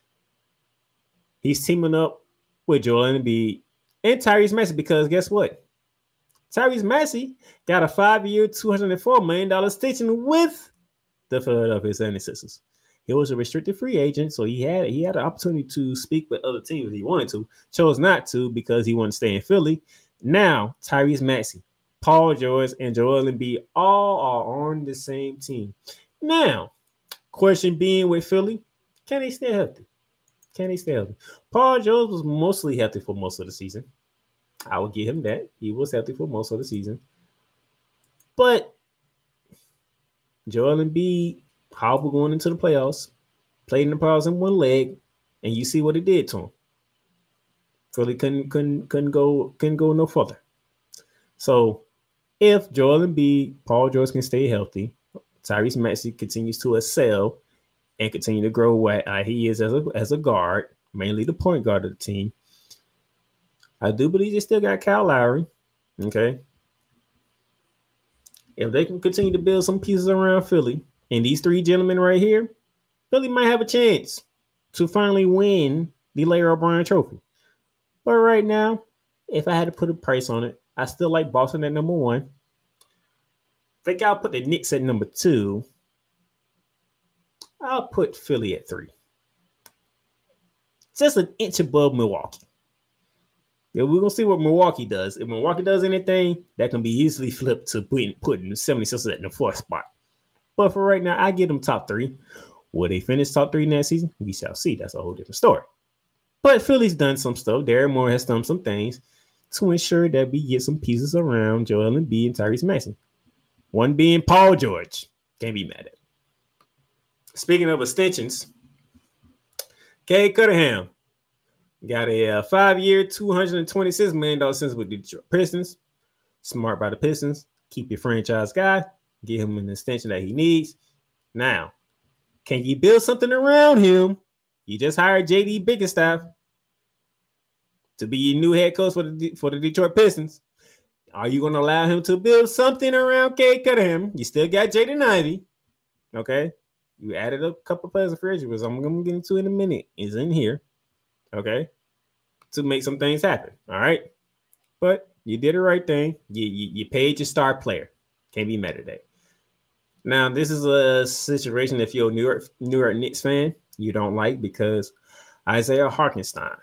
He's teaming up with Joel Embiid and Tyrese Maxey, because guess what? Tyrese Maxey got a five-year, two hundred four million dollars extension with the Philadelphia seventy-sixers. He was a restricted free agent, so he had he had an opportunity to speak with other teams if he wanted to. Chose not to because he wanted to stay in Philly. Now, Tyrese Maxey, Paul George, and Joel Embiid all are on the same team. Now, question being with Philly, can they stay healthy? Can they stay healthy? Paul George was mostly healthy for most of the season. I will give him that. He was healthy for most of the season. But Joel Embiid, Hobble going into the playoffs, played in the playoffs in one leg, and you see what it did to him. Philly couldn't couldn't couldn't go couldn't go no further. So if Joel Embiid, Paul George can stay healthy, Tyrese Maxey continues to excel and continue to grow what uh, he is as a as a guard, mainly the point guard of the team. I do believe they still got Kyle Lowry. Okay. If they can continue to build some pieces around Philly, and these three gentlemen right here, Philly might have a chance to finally win the Larry O'Brien Trophy. But right now, if I had to put a price on it, I still like Boston at number one. I think I'll put the Knicks at number two. I'll put Philly at three. Just an inch above Milwaukee. Yeah, we're going to see what Milwaukee does. If Milwaukee does anything, that can be easily flipped to putting, putting the seventy-sixers at the fourth spot. But for right now, I give them top three. Will they finish top three next season? We shall see. That's a whole different story. But Philly's done some stuff. Darren Moore has done some things to ensure that we get some pieces around Joel Embiid and Tyrese Maxey. One being Paul George. Can't be mad at it. Speaking of extensions, Cade Cunningham got a uh, five-year, two hundred twenty-six million dollars sentence with the Detroit Pistons. Smart by the Pistons. Keep your franchise guy. Give him an extension that he needs. Now, can you build something around him? You just hired J D Bickerstaff to be your new head coach for the, for the Detroit Pistons. Are you going to allow him to build something around Cade Cunningham? You still got Jaden Ivey. Okay? You added a couple players of free agents, which I'm going to get into in a minute. Is in here. Okay? To make some things happen. All right? But you did the right thing. You, you, you paid your star player. Can't be mad at that. Now, this is a situation if you're a New York, New York Knicks fan, you don't like because Isaiah Hartenstein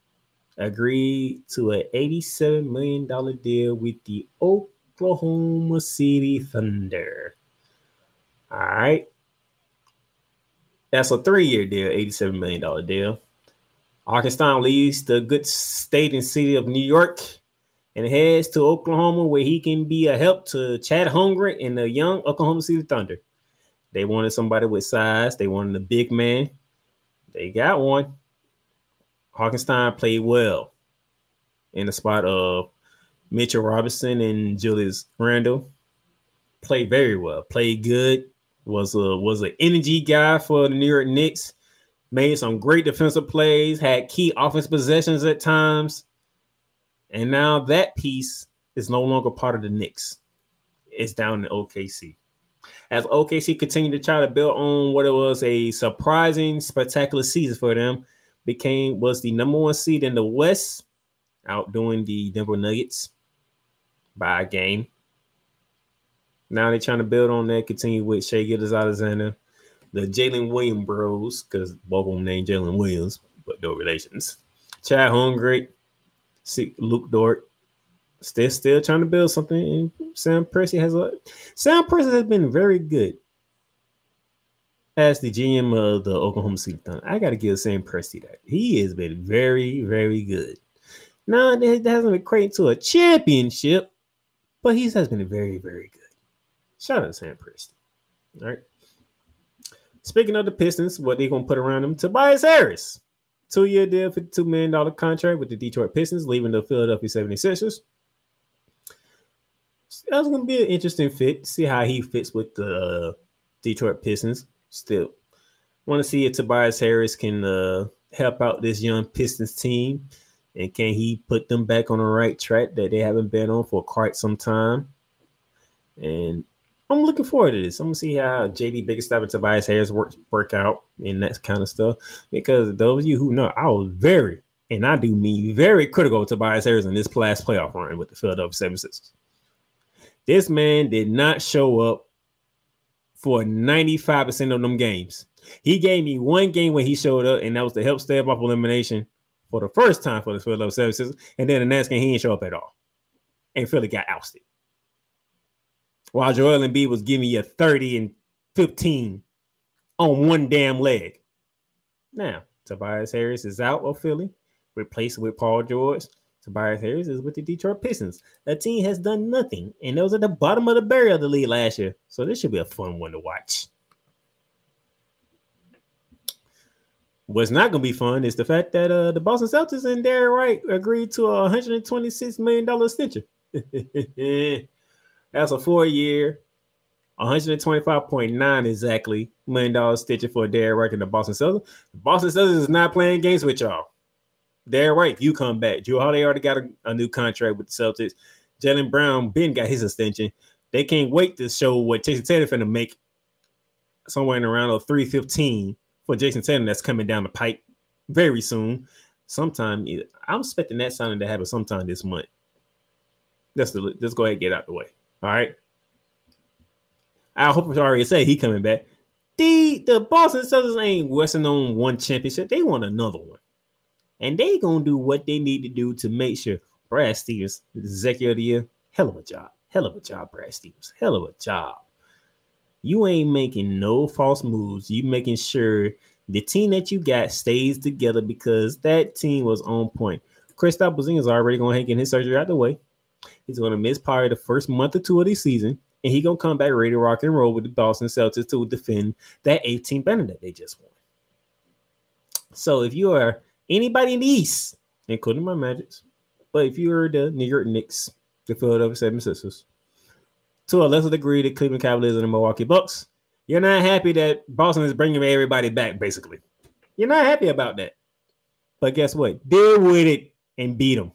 agreed to an eighty-seven million dollars deal with the Oklahoma City Thunder. All right. That's a three-year deal, eighty-seven million dollars deal. Hartenstein leaves the good state and city of New York and heads to Oklahoma where he can be a help to Chad Holmgren and the young Oklahoma City Thunder. They wanted somebody with size. They wanted a big man. They got one. Hartenstein played well in the spot of Mitchell Robinson and Julius Randle. Played very well. Played good. Was a was an energy guy for the New York Knicks. Made some great defensive plays. Had key offense possessions at times. And now that piece is no longer part of the Knicks. It's down in O K C. As O K C continued to try to build on what it was a surprising, spectacular season for them, became was the number one seed in the West, outdoing the Denver Nuggets by a game. Now they're trying to build on that, continue with Shai Gilgeous-Alexander, the Jalen Williams bros, because both of them named Jalen Williams, but no relations. Chad Holmgren, Luke Dort, still still trying to build something. And Sam Presti has a Sam Presti has been very good as the G M of the Oklahoma City Thunder. I got to give Sam Presti that he has been very, very good. Now it hasn't equated to a championship, but he has been very, very good. Shout out to Sam Presti. All right. Speaking of the Pistons, what they gonna put around them? Tobias Harris. Two-year deal, fifty-two million dollars contract with the Detroit Pistons, leaving the Philadelphia seventy-sixers. That's going to be an interesting fit. See how he fits with the uh, Detroit Pistons. Still want to see if Tobias Harris can uh, help out this young Pistons team. And can he put them back on the right track that they haven't been on for quite some time? And I'm looking forward to this. I'm going to see how J D Bickerstaff and Tobias Harris work, work out and that kind of stuff. Because those of you who know, I was very, and I do mean very critical of Tobias Harris in this last playoff run with the Philadelphia seventy-sixers. This man did not show up for ninety-five percent of them games. He gave me one game when he showed up, and that was to help stave off elimination for the first time for the Philadelphia seventy-sixers. And then the next game, he didn't show up at all. And Philly got ousted. While Joel Embiid was giving you thirty and fifteen on one damn leg. Now, Tobias Harris is out of Philly, replaced with Paul George. Tobias Harris is with the Detroit Pistons. That team has done nothing, and those at the bottom of the barrel of the league last year. So this should be a fun one to watch. What's not going to be fun is the fact that uh, the Boston Celtics and Derrick White agreed to a one hundred twenty-six million dollars extension. That's a four-year, one hundred twenty-five point nine exactly million dollars extension for Derrick White and the Boston Celtics. The Boston Celtics is not playing games with y'all. Derrick White, you come back. Drew Holiday already got a, a new contract with the Celtics. Jaylen Brown, Ben got his extension. They can't wait to show what Jason Tatum finna make somewhere in around three fifteen for Jason Tatum that's coming down the pipe very soon. Sometime, I'm expecting that signing to happen sometime this month. Let's, let's go ahead and get out the way. All right. I hope I already say he coming back. The, the Boston Celtics ain't resting on one championship. They want another one. And they going to do what they need to do to make sure Brad Stevens, executive of the year, hell of a job. Hell of a job, Brad Stevens. Hell of a job. You ain't making no false moves. You making sure the team that you got stays together because that team was on point. Kristaps Porzingis is already going to get his surgery out the way. He's going to miss probably the first month or two of the season. And he's going to come back ready to rock and roll with the Boston Celtics to defend that eighteen banner that they just won. So if you are anybody in the East, including my Magics, but if you're the New York Knicks, the Philadelphia seventy-sixers, to a lesser degree, the Cleveland Cavaliers and the Milwaukee Bucks, you're not happy that Boston is bringing everybody back, basically. You're not happy about that. But guess what? Deal with it and beat them.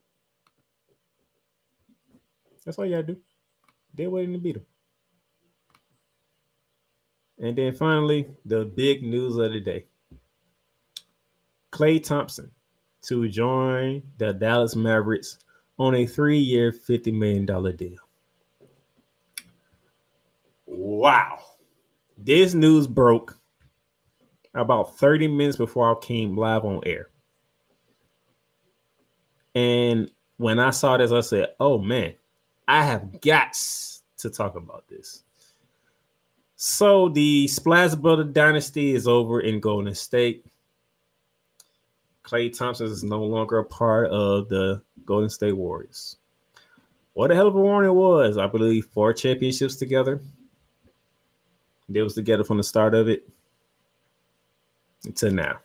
That's all you got to do. Deal with it and beat them. And then finally, the big news of the day. Klay Thompson to join the Dallas Mavericks on a three-year, fifty million dollars deal. Wow. This news broke about thirty minutes before I came live on air. And when I saw this, I said, oh, man, I have got to talk about this. So the Splash Brother dynasty is over in Golden State. Klay Thompson is no longer a part of the Golden State Warriors. What a hell of a run it was. I believe four championships together. They was together from the start of it until now.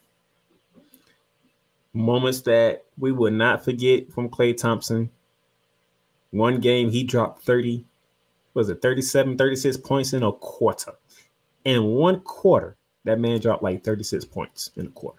Moments that we would not forget from Klay Thompson. One game, he dropped thirty, was it thirty-seven, thirty-six points in a quarter. In one quarter, that man dropped like thirty-six points in a quarter.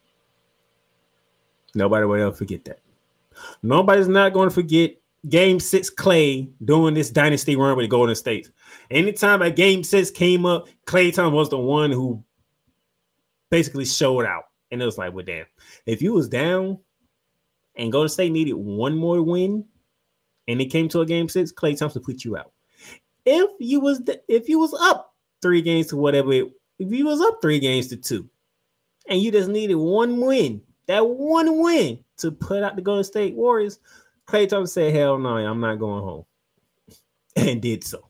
Nobody will ever forget that. Nobody's not going to forget Game six Klay doing this dynasty run with the Golden State. Anytime a Game six came up, Klay Thompson was the one who basically showed out. And it was like, well, damn. If you was down and Golden State needed one more win and it came to a Game six, Klay Thompson put you out. If you was if you was up three games to whatever, it, if you was up three games to two and you just needed one win, that one win to put out the Golden State Warriors, Klay Thompson said, hell no, I'm not going home. And did so.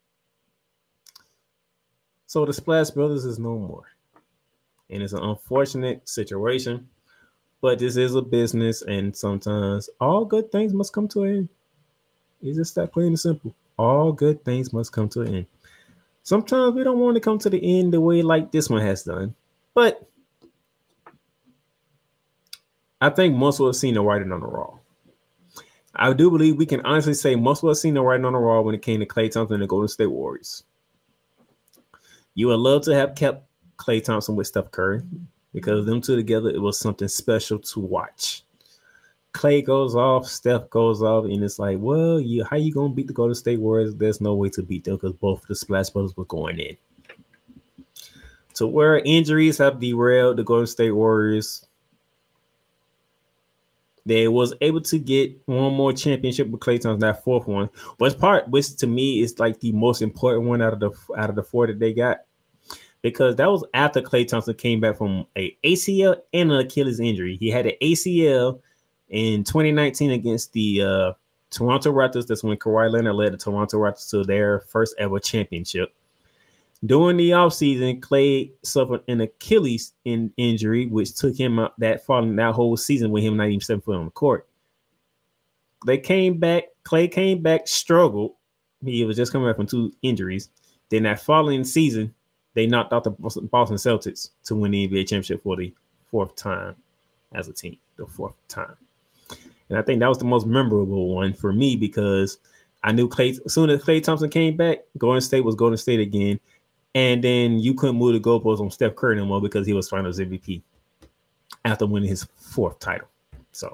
So the Splash Brothers is no more. And it's an unfortunate situation. But this is a business, and sometimes all good things must come to an end. It's just that plain and simple. All good things must come to an end. Sometimes we don't want to come to the end the way like this one has done. But I think most of us have seen the writing on the wall. I do believe we can honestly say most of us seen the writing on the wall when it came to Klay Thompson and the Golden State Warriors. You would love to have kept Klay Thompson with Steph Curry because them two together, it was something special to watch. Klay goes off, Steph goes off, and it's like, well, you, how you going to beat the Golden State Warriors? There's no way to beat them because both the Splash Brothers were going in. To where injuries have derailed the Golden State Warriors, They was able to get one more championship with Klay Thompson, that fourth one. Which part, which to me is like the most important one out of the out of the four that they got, because that was after Klay Thompson came back from a ACL and an Achilles injury. He had an A C L in twenty nineteen against the uh, Toronto Raptors. That's when Kawhi Leonard led the Toronto Raptors to their first ever championship. During the offseason, Klay suffered an Achilles in injury, which took him out that following that whole season with him not even stepping foot on the court. They came back. Klay came back, struggled. He was just coming back from two injuries. Then that following season, they knocked out the Boston Celtics to win the N B A championship for the fourth time as a team, the fourth time. And I think that was the most memorable one for me because I knew Klay, as soon as Klay Thompson came back, Golden State was Golden State again. And then you couldn't move the goalposts on Steph Curry no more because he was Finals M V P after winning his fourth title. So,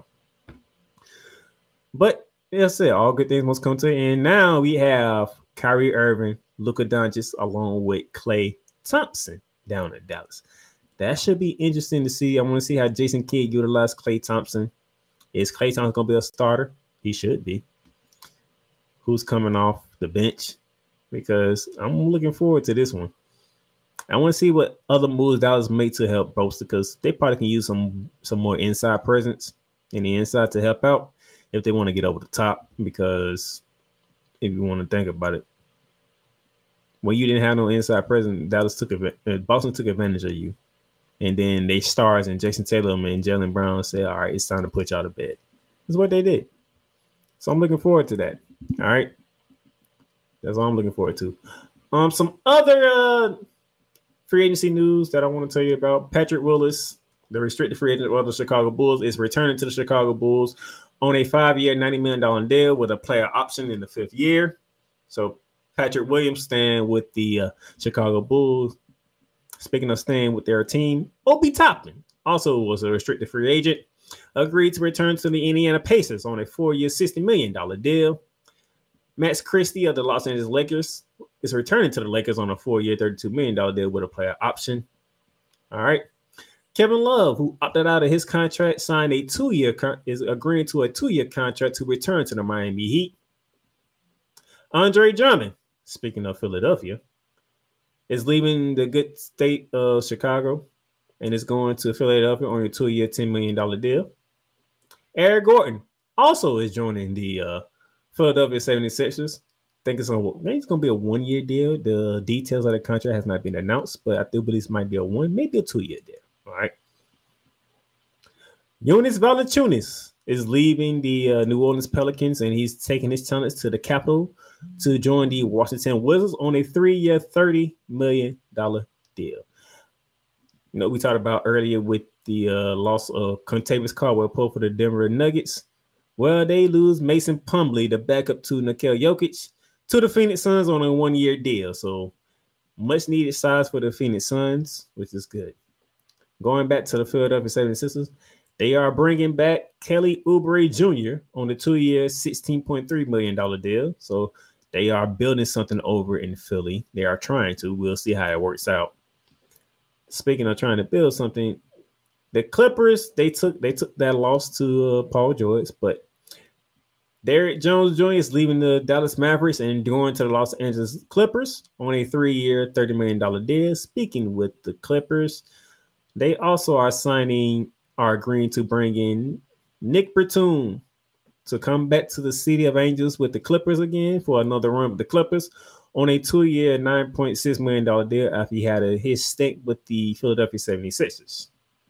but like I said, all good things must come to an end. Now we have Kyrie Irving, Luka Doncic, along with Klay Thompson down in Dallas. That should be interesting to see. I want to see how Jason Kidd utilizes Klay Thompson. Is Klay Thompson going to be a starter? He should be. Who's coming off the bench? Because I'm looking forward to this one. I want to see what other moves Dallas made to help bolster, because they probably can use some some more inside presence in the inside to help out if they want to get over the top. Because if you want to think about it, when you didn't have no inside presence, Dallas took advantage, Boston took advantage of you. And then they stars and Jason Tatum and Jaylen Brown said, all right, it's time to put y'all to bed. That's what they did. So I'm looking forward to that. All right. That's all I'm looking forward to. Um, some other uh, free agency news that I want to tell you about. Patrick Willis, the restricted free agent of the Chicago Bulls, is returning to the Chicago Bulls on a five-year, ninety million dollars deal with a player option in the fifth year. So Patrick Williams staying with the uh, Chicago Bulls. Speaking of staying with their team, Obi Toppin also was a restricted free agent, agreed to return to the Indiana Pacers on a four-year, sixty million dollars deal. Max Christie of the Los Angeles Lakers is returning to the Lakers on a four-year, thirty-two million dollars deal with a player option. All right. Kevin Love, who opted out of his contract, signed a two-year con- is agreeing to a two-year contract to return to the Miami Heat. Andre Drummond, speaking of Philadelphia, is leaving the good state of Chicago and is going to Philadelphia on a two-year, ten million dollars deal. Eric Gordon also is joining the uh, Philadelphia seventy-sixers. I think it's going maybe it's going to be a one-year deal. The details of the contract has not been announced, but I do believe it might be a one, maybe a two-year deal. All right. Jonas Valanciunas is leaving the uh, New Orleans Pelicans, and he's taking his talents to the capital to join the Washington Wizards on a three-year, thirty million dollars deal. You know, we talked about earlier with the uh, loss of Contavious Caldwell-Pope for the Denver Nuggets. Well, they lose Mason Plumlee, the backup to Nikola Jokic, to the Phoenix Suns on a one-year deal. So much needed size for the Phoenix Suns, which is good. Going back to the Philadelphia seventy-sixers, they are bringing back Kelly Oubre Junior on the two-year, sixteen point three million dollars deal. So they are building something over in Philly. They are trying to. We'll see how it works out. Speaking of trying to build something, the Clippers, they took they took that loss to uh, Paul George, but Derrick Jones Junior is leaving the Dallas Mavericks and going to the Los Angeles Clippers on a three-year, thirty million dollars deal. Speaking with the Clippers, they also are signing, are agreeing to bring in Nick Batum to come back to the City of Angels with the Clippers again for another run with the Clippers on a two-year, nine point six million dollars deal after he had a, his stint with the Philadelphia seventy-sixers.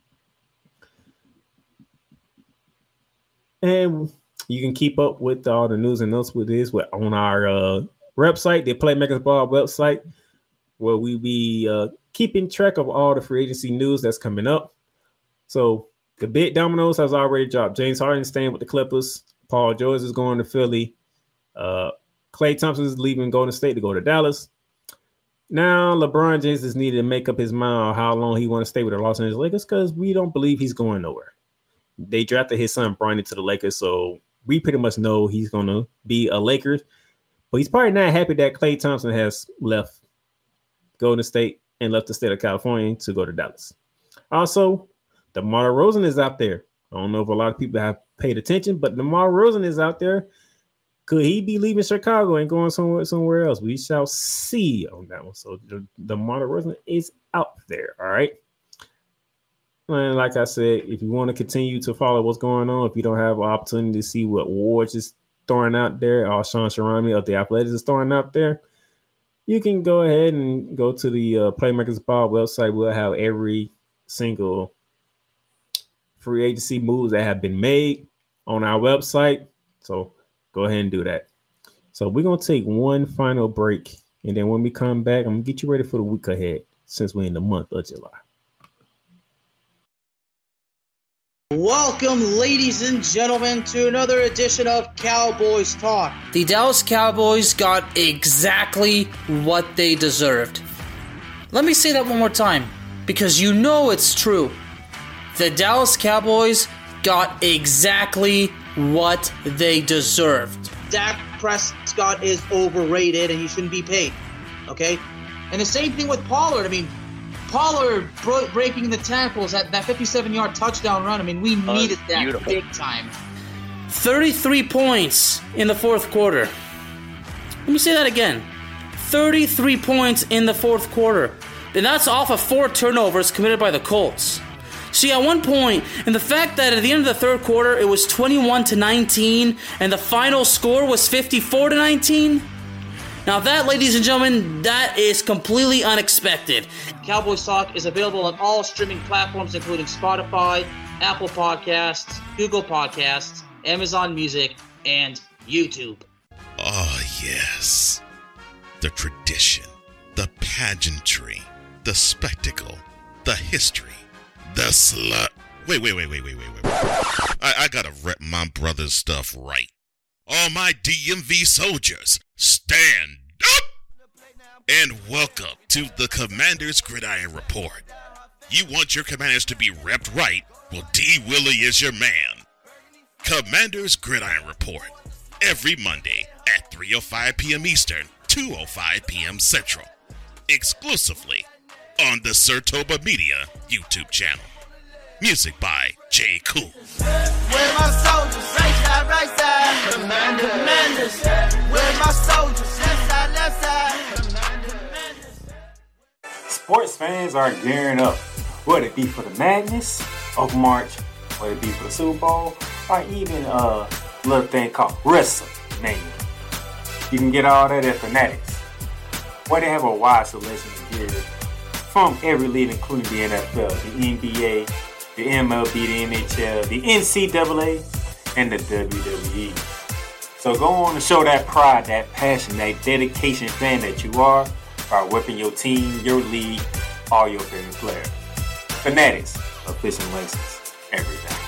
And you can keep up with all the news and notes with this with, on our uh, website, the Playmakers Ball website, where we be uh, keeping track of all the free agency news that's coming up. So the big dominoes has already dropped. James Harden staying with the Clippers. Paul George is going to Philly. Uh, Klay Thompson is leaving Golden State to go to Dallas. Now LeBron James is needed to make up his mind on how long he want to stay with the Los Angeles Lakers, because we don't believe he's going nowhere. They drafted his son Bronny to the Lakers, so we pretty much know he's going to be a Laker. But he's probably not happy that Klay Thompson has left Golden State and left the state of California to go to Dallas. Also, DeMar DeRozan is out there. I don't know if a lot of people have paid attention, but DeMar DeRozan is out there. Could he be leaving Chicago and going somewhere somewhere else? We shall see on that one. So the DeMar DeRozan is out there. All right. And like I said, if you want to continue to follow what's going on, if you don't have an opportunity to see what Ward's is throwing out there, or Sean Sharami of the Athletics is throwing out there, you can go ahead and go to the uh, Playmakers Ball website. We'll have every single free agency moves that have been made on our website. So go ahead and do that. So we're going to take one final break. And then when we come back, I'm going to get you ready for the week ahead since we're in the month of July. Welcome, ladies and gentlemen, to another edition of Cowboys Talk. The Dallas Cowboys got exactly what they deserved. Let me say that one more time, because you know it's true. The Dallas Cowboys got exactly what they deserved. Dak Prescott is overrated and he shouldn't be paid, okay? And the same thing with Pollard. I mean, Pollard bro- breaking the tackles at that fifty-seven-yard touchdown run. I mean, we needed that beautiful. Big time. thirty-three points in the fourth quarter. Let me say that again. thirty-three points in the fourth quarter. And that's off of four turnovers committed by the Colts. See, at one point, and the fact that at the end of the third quarter, it was twenty-one to nineteen, and the final score was fifty-four to nineteen. Now that, ladies and gentlemen, that is completely unexpected. Cowboys Talk is available on all streaming platforms, including Spotify, Apple Podcasts, Google Podcasts, Amazon Music, and YouTube. Oh, yes. The tradition, the pageantry, the spectacle, the history, the slut. Wait, wait, wait, wait, wait, wait, wait. I, I gotta rep my brother's stuff right. All my D M V soldiers, stand up! And welcome to the Commander's Gridiron Report. You want your Commanders to be repped right? Well, D. Willie is your man. Commander's Gridiron Report. Every Monday at three oh five p.m. Eastern, two oh five p.m. Central. Exclusively on the Sertoba Media YouTube channel. Music by J. Cool. Where my soldiers, right side, right side. Commander, commanders. Where my soldiers, left side, left side. Commander, commanders. Sports fans are gearing up, whether it be for the Madness, Oak March, whether it be for the Super Bowl, or even a little thing called WrestleMania. You can get all that at Fanatics, where they have a wide selection of gear from every league, including the N F L, the N B A, the M L B, the N H L, the N C double A, and the W W E. So go on and show that pride, that passion, that dedication fan that you are by whipping your team, your league, all your favorite players. Fanatics, official license, every day.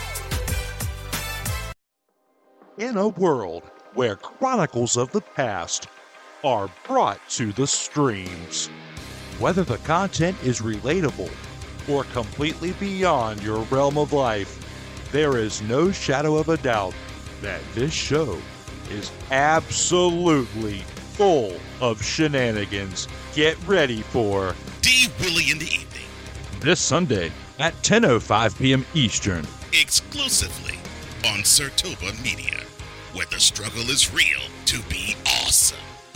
In a world where chronicles of the past are brought to the streams, whether the content is relatable or completely beyond your realm of life, there is no shadow of a doubt that this show is absolutely full of shenanigans. Get ready for D. Willie in the evening. This Sunday at ten oh five p.m. Eastern. Exclusively on Sertoba Media, where the struggle is real to be awesome.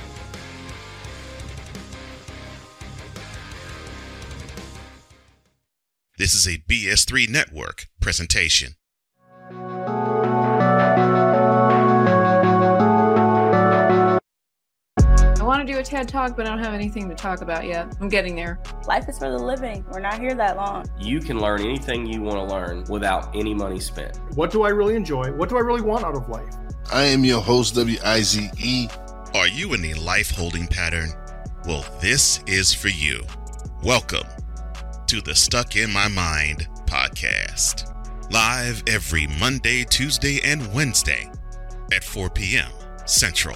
This is a B S three Network presentation. I want to do a TED Talk, but I don't have anything to talk about yet. I'm getting there. Life is for the living. We're not here that long. You can learn anything you want to learn without any money spent. What do I really enjoy? What do I really want out of life? I am your host, W I Z E. Are you in a life holding pattern? Well, this is for you. Welcome to the Stuck in My Mind podcast. Live every Monday, Tuesday, and Wednesday at four p.m. Central.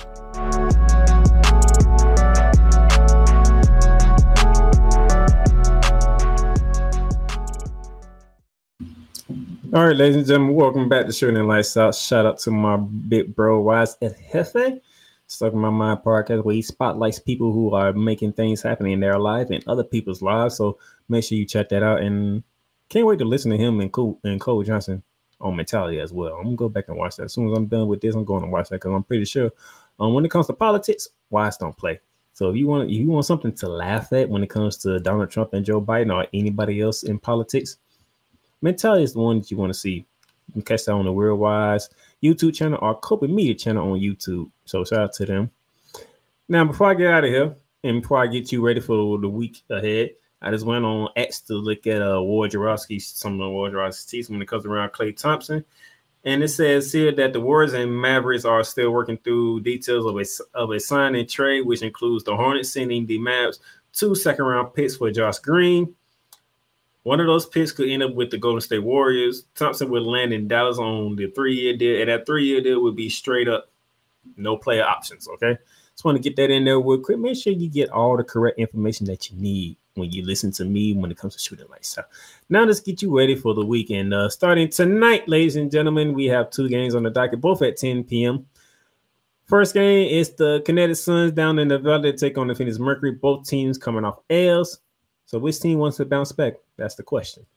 All right, ladies and gentlemen, welcome back to Shooting Lights Out. Shout out to my big bro, Wise El Jefe. Stuck in My Mind podcast, where he spotlights people who are making things happen in their life and other people's lives. So make sure you check that out. And can't wait to listen to him and Cole, and Cole Johnson on mentality as well. I'm gonna go back and watch that. As soon as I'm done with this, I'm going to watch that because I'm pretty sure um, when it comes to politics, Wise don't play. So if you want if you want something to laugh at when it comes to Donald Trump and Joe Biden or anybody else in politics, mentality is the one that you want to see. You can catch that on the Real Wise YouTube channel or Copa Media channel on YouTube. So shout out to them. Now, before I get out of here and before I get you ready for the week ahead, I just went on X to look at uh, Wojciechowski, some of the Wojciechowski's teams when it comes around Klay Thompson. And it says here that the Warriors and Mavericks are still working through details of a, of a sign and trade, which includes the Hornets sending the Mavs two second-round picks for Josh Green. One of those picks could end up with the Golden State Warriors. Thompson would land in Dallas on the three-year deal, and that three-year deal would be straight up no player options, okay? Just want to get that in there real quick. Make sure you get all the correct information that you need when you listen to me when it comes to shooting lights out. Now let's get you ready for the weekend. Uh, starting tonight, ladies and gentlemen, we have two games on the docket, both at ten p.m. First game is the Kinetic Suns down in the Valley to take on the Phoenix Mercury. Both teams coming off L's. So which team wants to bounce back? That's the question.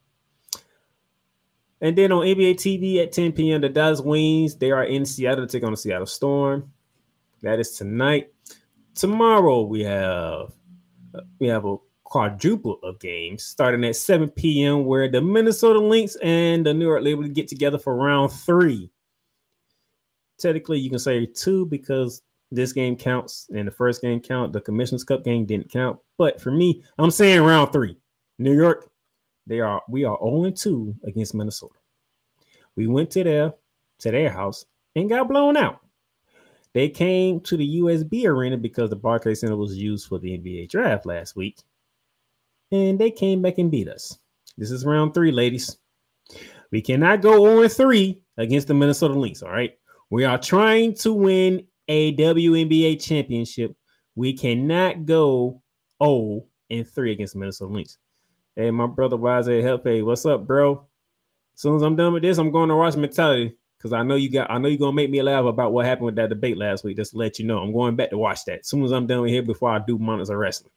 And then on N B A T V at ten p.m., the Dallas Wings, they are in Seattle to take on the Seattle Storm. That is tonight. Tomorrow we have we have a quadruple of games starting at seven p.m. where the Minnesota Lynx and the New York Liberty get together for round three. Technically, you can say two because this game counts and the first game count. The Commissioner's Cup game didn't count. But for me, I'm saying round three. New York, they are we are oh and two against Minnesota. We went to their to their house and got blown out. They came to the U S B Arena because the Barclays Center was used for the N B A draft last week. And they came back and beat us. This is round three, ladies. We cannot go oh and three against the Minnesota Lynx, all right? We are trying to win a W N B A championship. We cannot go oh and three against the Minnesota Lynx. Hey, my brother Wise at Help. Hey, what's up, bro? As soon as I'm done with this, I'm going to watch Mentality because I know you got. I know you're gonna make me laugh about what happened with that debate last week. Just to let you know, I'm going back to watch that as soon as I'm done with here before I do Monsters of Wrestling.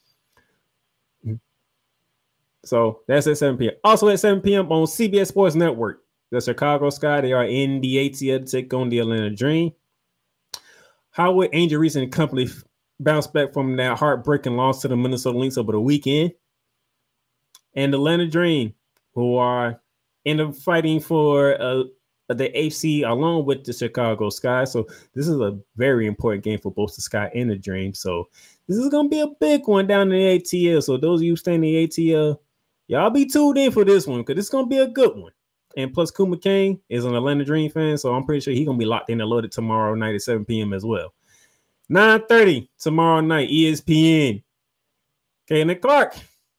So that's at seven p.m. Also at seven p.m. on C B S Sports Network, the Chicago Sky, they are in the A T L to take on the Atlanta Dream. How would Angel Reese and company bounce back from that heartbreaking loss to the Minnesota Lynx over the weekend? And the Atlanta Dream, who are in the fighting for uh, the A F C along with the Chicago Sky. So this is a very important game for both the Sky and the Dream. So this is going to be a big one down in the A T L. So those of you staying in the A T L, y'all be tuned in for this one because it's going to be a good one. And plus, Kuma Kane is an Atlanta Dream fan, so I'm pretty sure he's going to be locked in and loaded tomorrow night at seven p.m. as well. nine thirty tomorrow night, E S P N. Caitlin Clark.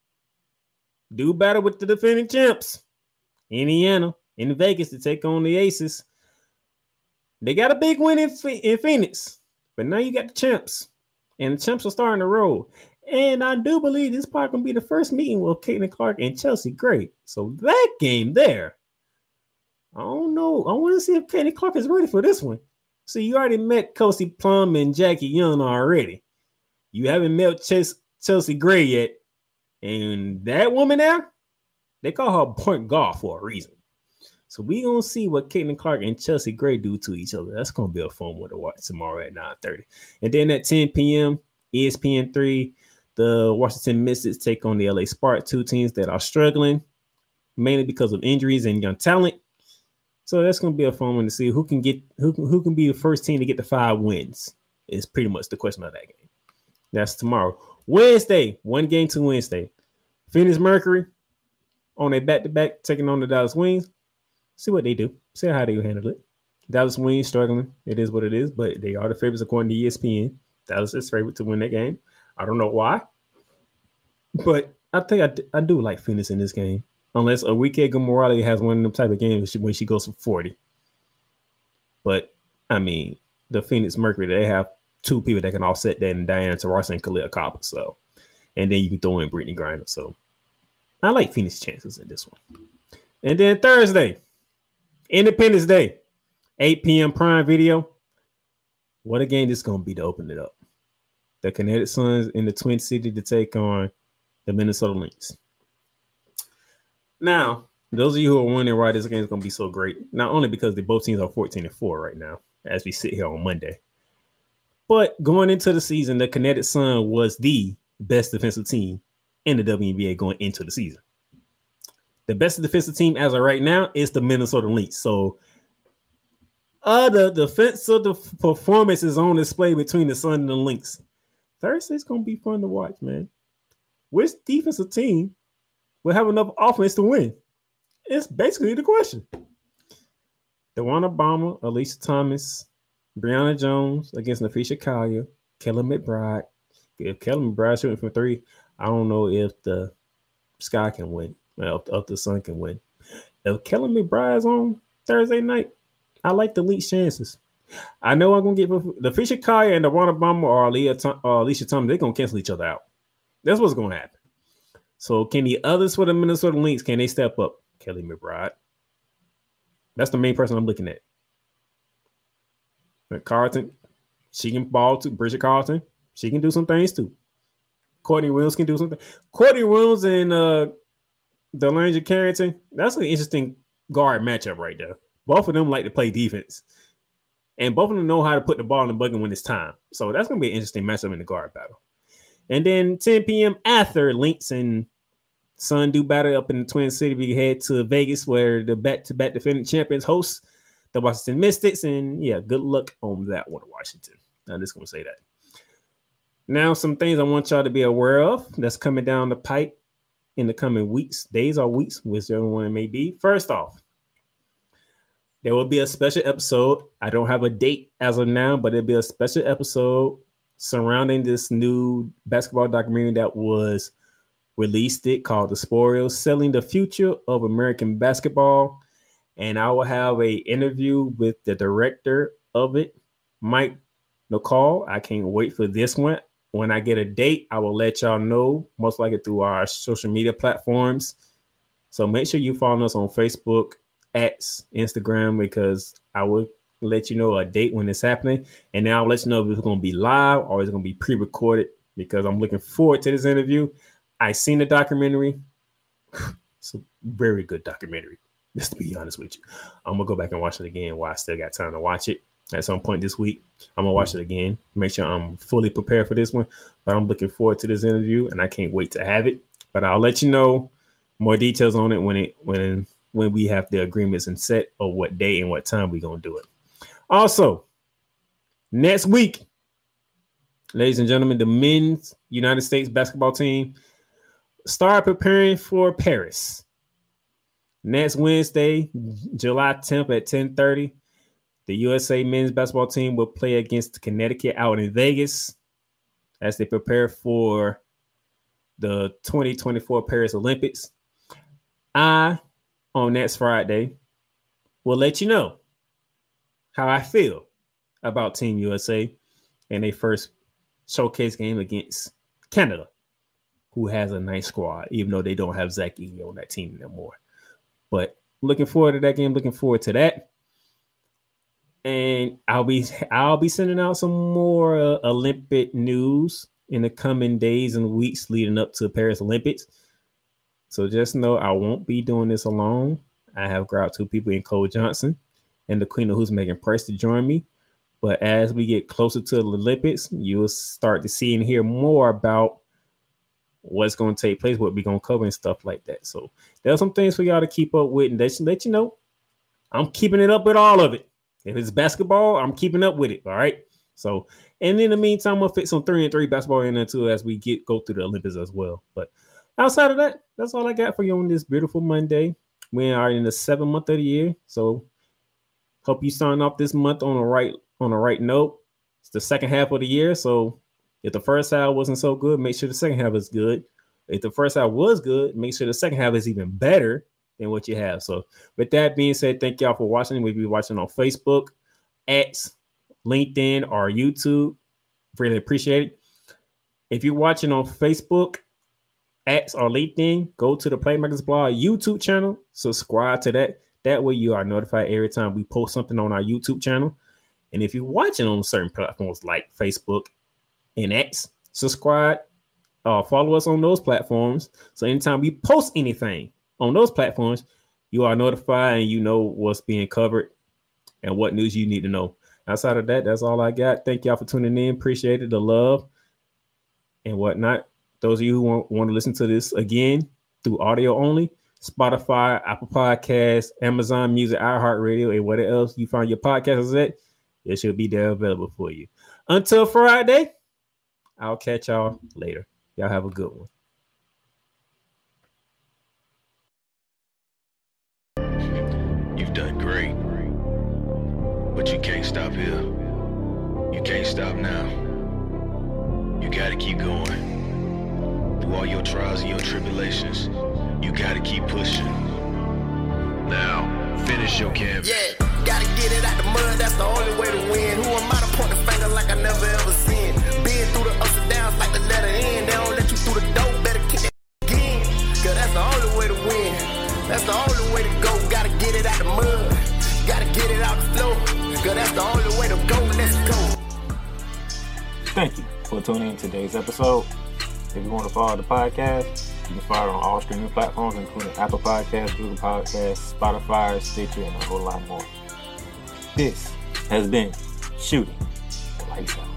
Do battle with the defending champs. Indiana in Vegas to take on the Aces. They got a big win in, in Phoenix, but now you got the champs. And the champs are starting to roll. And I do believe this is probably going to be the first meeting with Caitlin Clark and Chelsea Gray. So that game there, I don't know. I want to see if Caitlin Clark is ready for this one. So you already met Kelsey Plum and Jackie Young already. You haven't met Ch- Chelsea Gray yet. And that woman there, they call her point guard for a reason. So we going to see what Caitlin Clark and Chelsea Gray do to each other. That's going to be a fun one to watch tomorrow at nine thirty. And then at ten p.m., E S P N three, the Washington Mystics take on the L A Sparks, two teams that are struggling, mainly because of injuries and young talent. So that's going to be a fun one to see who can get who can, who can be the first team to get the five wins. Is pretty much the question of that game. That's tomorrow. Wednesday, one game to Wednesday. Phoenix Mercury on a back-to-back taking on the Dallas Wings. See what they do. See how they handle it. Dallas Wings struggling. It is what it is, but they are the favorites according to E S P N. Dallas is favorite to win that game. I don't know why, but I think I, d- I do like Phoenix in this game. Unless Enrique Morales has one of them type of games when she goes for forty. But, I mean, the Phoenix Mercury, they have two people that can offset that, and Diana Taurasi and Khalil Copper. So, and then you can throw in Brittany Griner. So, I like Phoenix chances in this one. And then Thursday, Independence Day, eight p.m. Prime Video. What a game this is going to be to open it up. The Kinetic Suns in the Twin City to take on the Minnesota Lynx. Now, those of you who are wondering why this game is going to be so great, not only because they both teams are fourteen and four right now as we sit here on Monday, but going into the season, the Kinetic Sun was the best defensive team in the W N B A going into the season. The best defensive team as of right now is the Minnesota Lynx. So uh, the defensive performance is on display between the Sun and the Lynx. Thursday's going to be fun to watch, man. Which defensive team will have enough offense to win? It's basically the question. DeWanna Bama, Alicia Thomas, Brianna Jones against Nafisha Collier, Kelly McBride. If Kelly McBride shooting from three, I don't know if the Sky can win. Well, if, if the Sun can win. If Kelly McBride's on Thursday night, I like the Leafs' chances. I know I'm going to get the Fisher Collier and the DeWanna Bama or Alicia, or Alicia Thomas, they're going to cancel each other out. That's what's going to happen. So can the others for the Minnesota Lynx, can they step up? Kelly McBride. That's the main person I'm looking at. But Carlton, she can ball too. Bridget Carlton, she can do some things too. Courtney Williams can do something. Courtney Williams and uh, Delania Carrington, that's an interesting guard matchup right there. Both of them like to play defense. And both of them know how to put the ball in the bucket when it's time. So that's going to be an interesting matchup in the guard battle. And then ten p.m. after Lynx and Sun do battle up in the Twin City, we head to Vegas where the back-to-back defending champions host the Washington Mystics. And yeah, good luck on that one, Washington. I'm just going to say that. Now, some things I want y'all to be aware of that's coming down the pipe in the coming weeks, days or weeks, whichever one it may be. First off, there will be a special episode. I don't have a date as of now, but it'll be a special episode surrounding this new basketball documentary that was released it called The Spoils, Selling the Future of American Basketball. And I will have a interview with the director of it, Mike Nicole. I can't wait for this one. When I get a date, I will let y'all know, most likely through our social media platforms. So make sure you follow us on Facebook, X, Instagram, because I will let you know a date when it's happening. And then I'll let you know if it's going to be live or it's going to be pre-recorded, because I'm looking forward to this interview. I seen the documentary. It's a very good documentary, just to be honest with you. I'm going to go back and watch it again while I still got time to watch it. At some point this week, I'm going to watch it again. Make sure I'm fully prepared for this one. But I'm looking forward to this interview, and I can't wait to have it. But I'll let you know more details on it when it when when we have the agreements and set of what day and what time we're going to do it. Also, next week, ladies and gentlemen, the men's United States basketball team start preparing for Paris. Next Wednesday, July tenth at ten thirty, the U S A men's basketball team will play against Connecticut out in Vegas as they prepare for the twenty twenty-four Paris Olympics. I, on next Friday, will let you know how I feel about Team U S A in their first showcase game against Canada, who has a nice squad, even though they don't have Zach Edey on that team anymore. But looking forward to that game, looking forward to that. And I'll be I'll be sending out some more uh, Olympic news in the coming days and weeks leading up to the Paris Olympics. So just know I won't be doing this alone. I have grabbed two people in Cole Johnson and the Queen of Who's Megan Price to join me. But as we get closer to the Olympics, you'll start to see and hear more about what's going to take place, what we're going to cover and stuff like that. So there's some things for y'all to keep up with, and let you, let you know I'm keeping it up with all of it. If it's basketball, I'm keeping up with it. All right. So, and in the meantime, we'll fit some three and three basketball in there too as we get go through the Olympics as well. But outside of that, that's all I got for you on this beautiful Monday. We are in the seventh month of the year, so hope you starting off this month on the right on the right note. It's the second half of the year, so if the first half wasn't so good, make sure the second half is good. If the first half was good, make sure the second half is even better than what you have. So with that being said, thank y'all for watching. We'll be watching on Facebook, X, LinkedIn, or YouTube. Really appreciate it. If you're watching on Facebook, X, or LinkedIn, go to the Playmakers Blog YouTube channel. Subscribe to that. That way you are notified every time we post something on our YouTube channel. And if you're watching on certain platforms like Facebook and X, subscribe, uh, follow us on those platforms. So anytime we post anything on those platforms, you are notified and you know what's being covered and what news you need to know. Outside of that, that's all I got. Thank y'all for tuning in. Appreciate it, the love and whatnot. Those of you who want, want to listen to this again through audio only, Spotify, Apple Podcasts, Amazon Music, iHeartRadio, and whatever else you find your podcasts at, it should be there available for you. Until Friday, I'll catch y'all later. Y'all have a good one. You've done great, but you can't stop here. You can't stop now. You gotta keep going. Through all your trials and your tribulations, you gotta keep pushing. Now, finish your canvas. Yeah, gotta get it out the mud, that's the only way to win. Who am I to point the finger like I never ever seen? Been through the ups and downs like the letter N. They don't let you through the door, better kick that again. Cause that's the only way to win. That's the only way to go. Gotta get it out the mud. Gotta get it out the flow. Cause that's the only way to go. Let's go. Thank you for tuning in to today's episode. If you want to follow the podcast, you can follow it on all streaming platforms, including Apple Podcasts, Google Podcasts, Spotify, Stitcher, and a whole lot more. This has been Shooting Lights Out.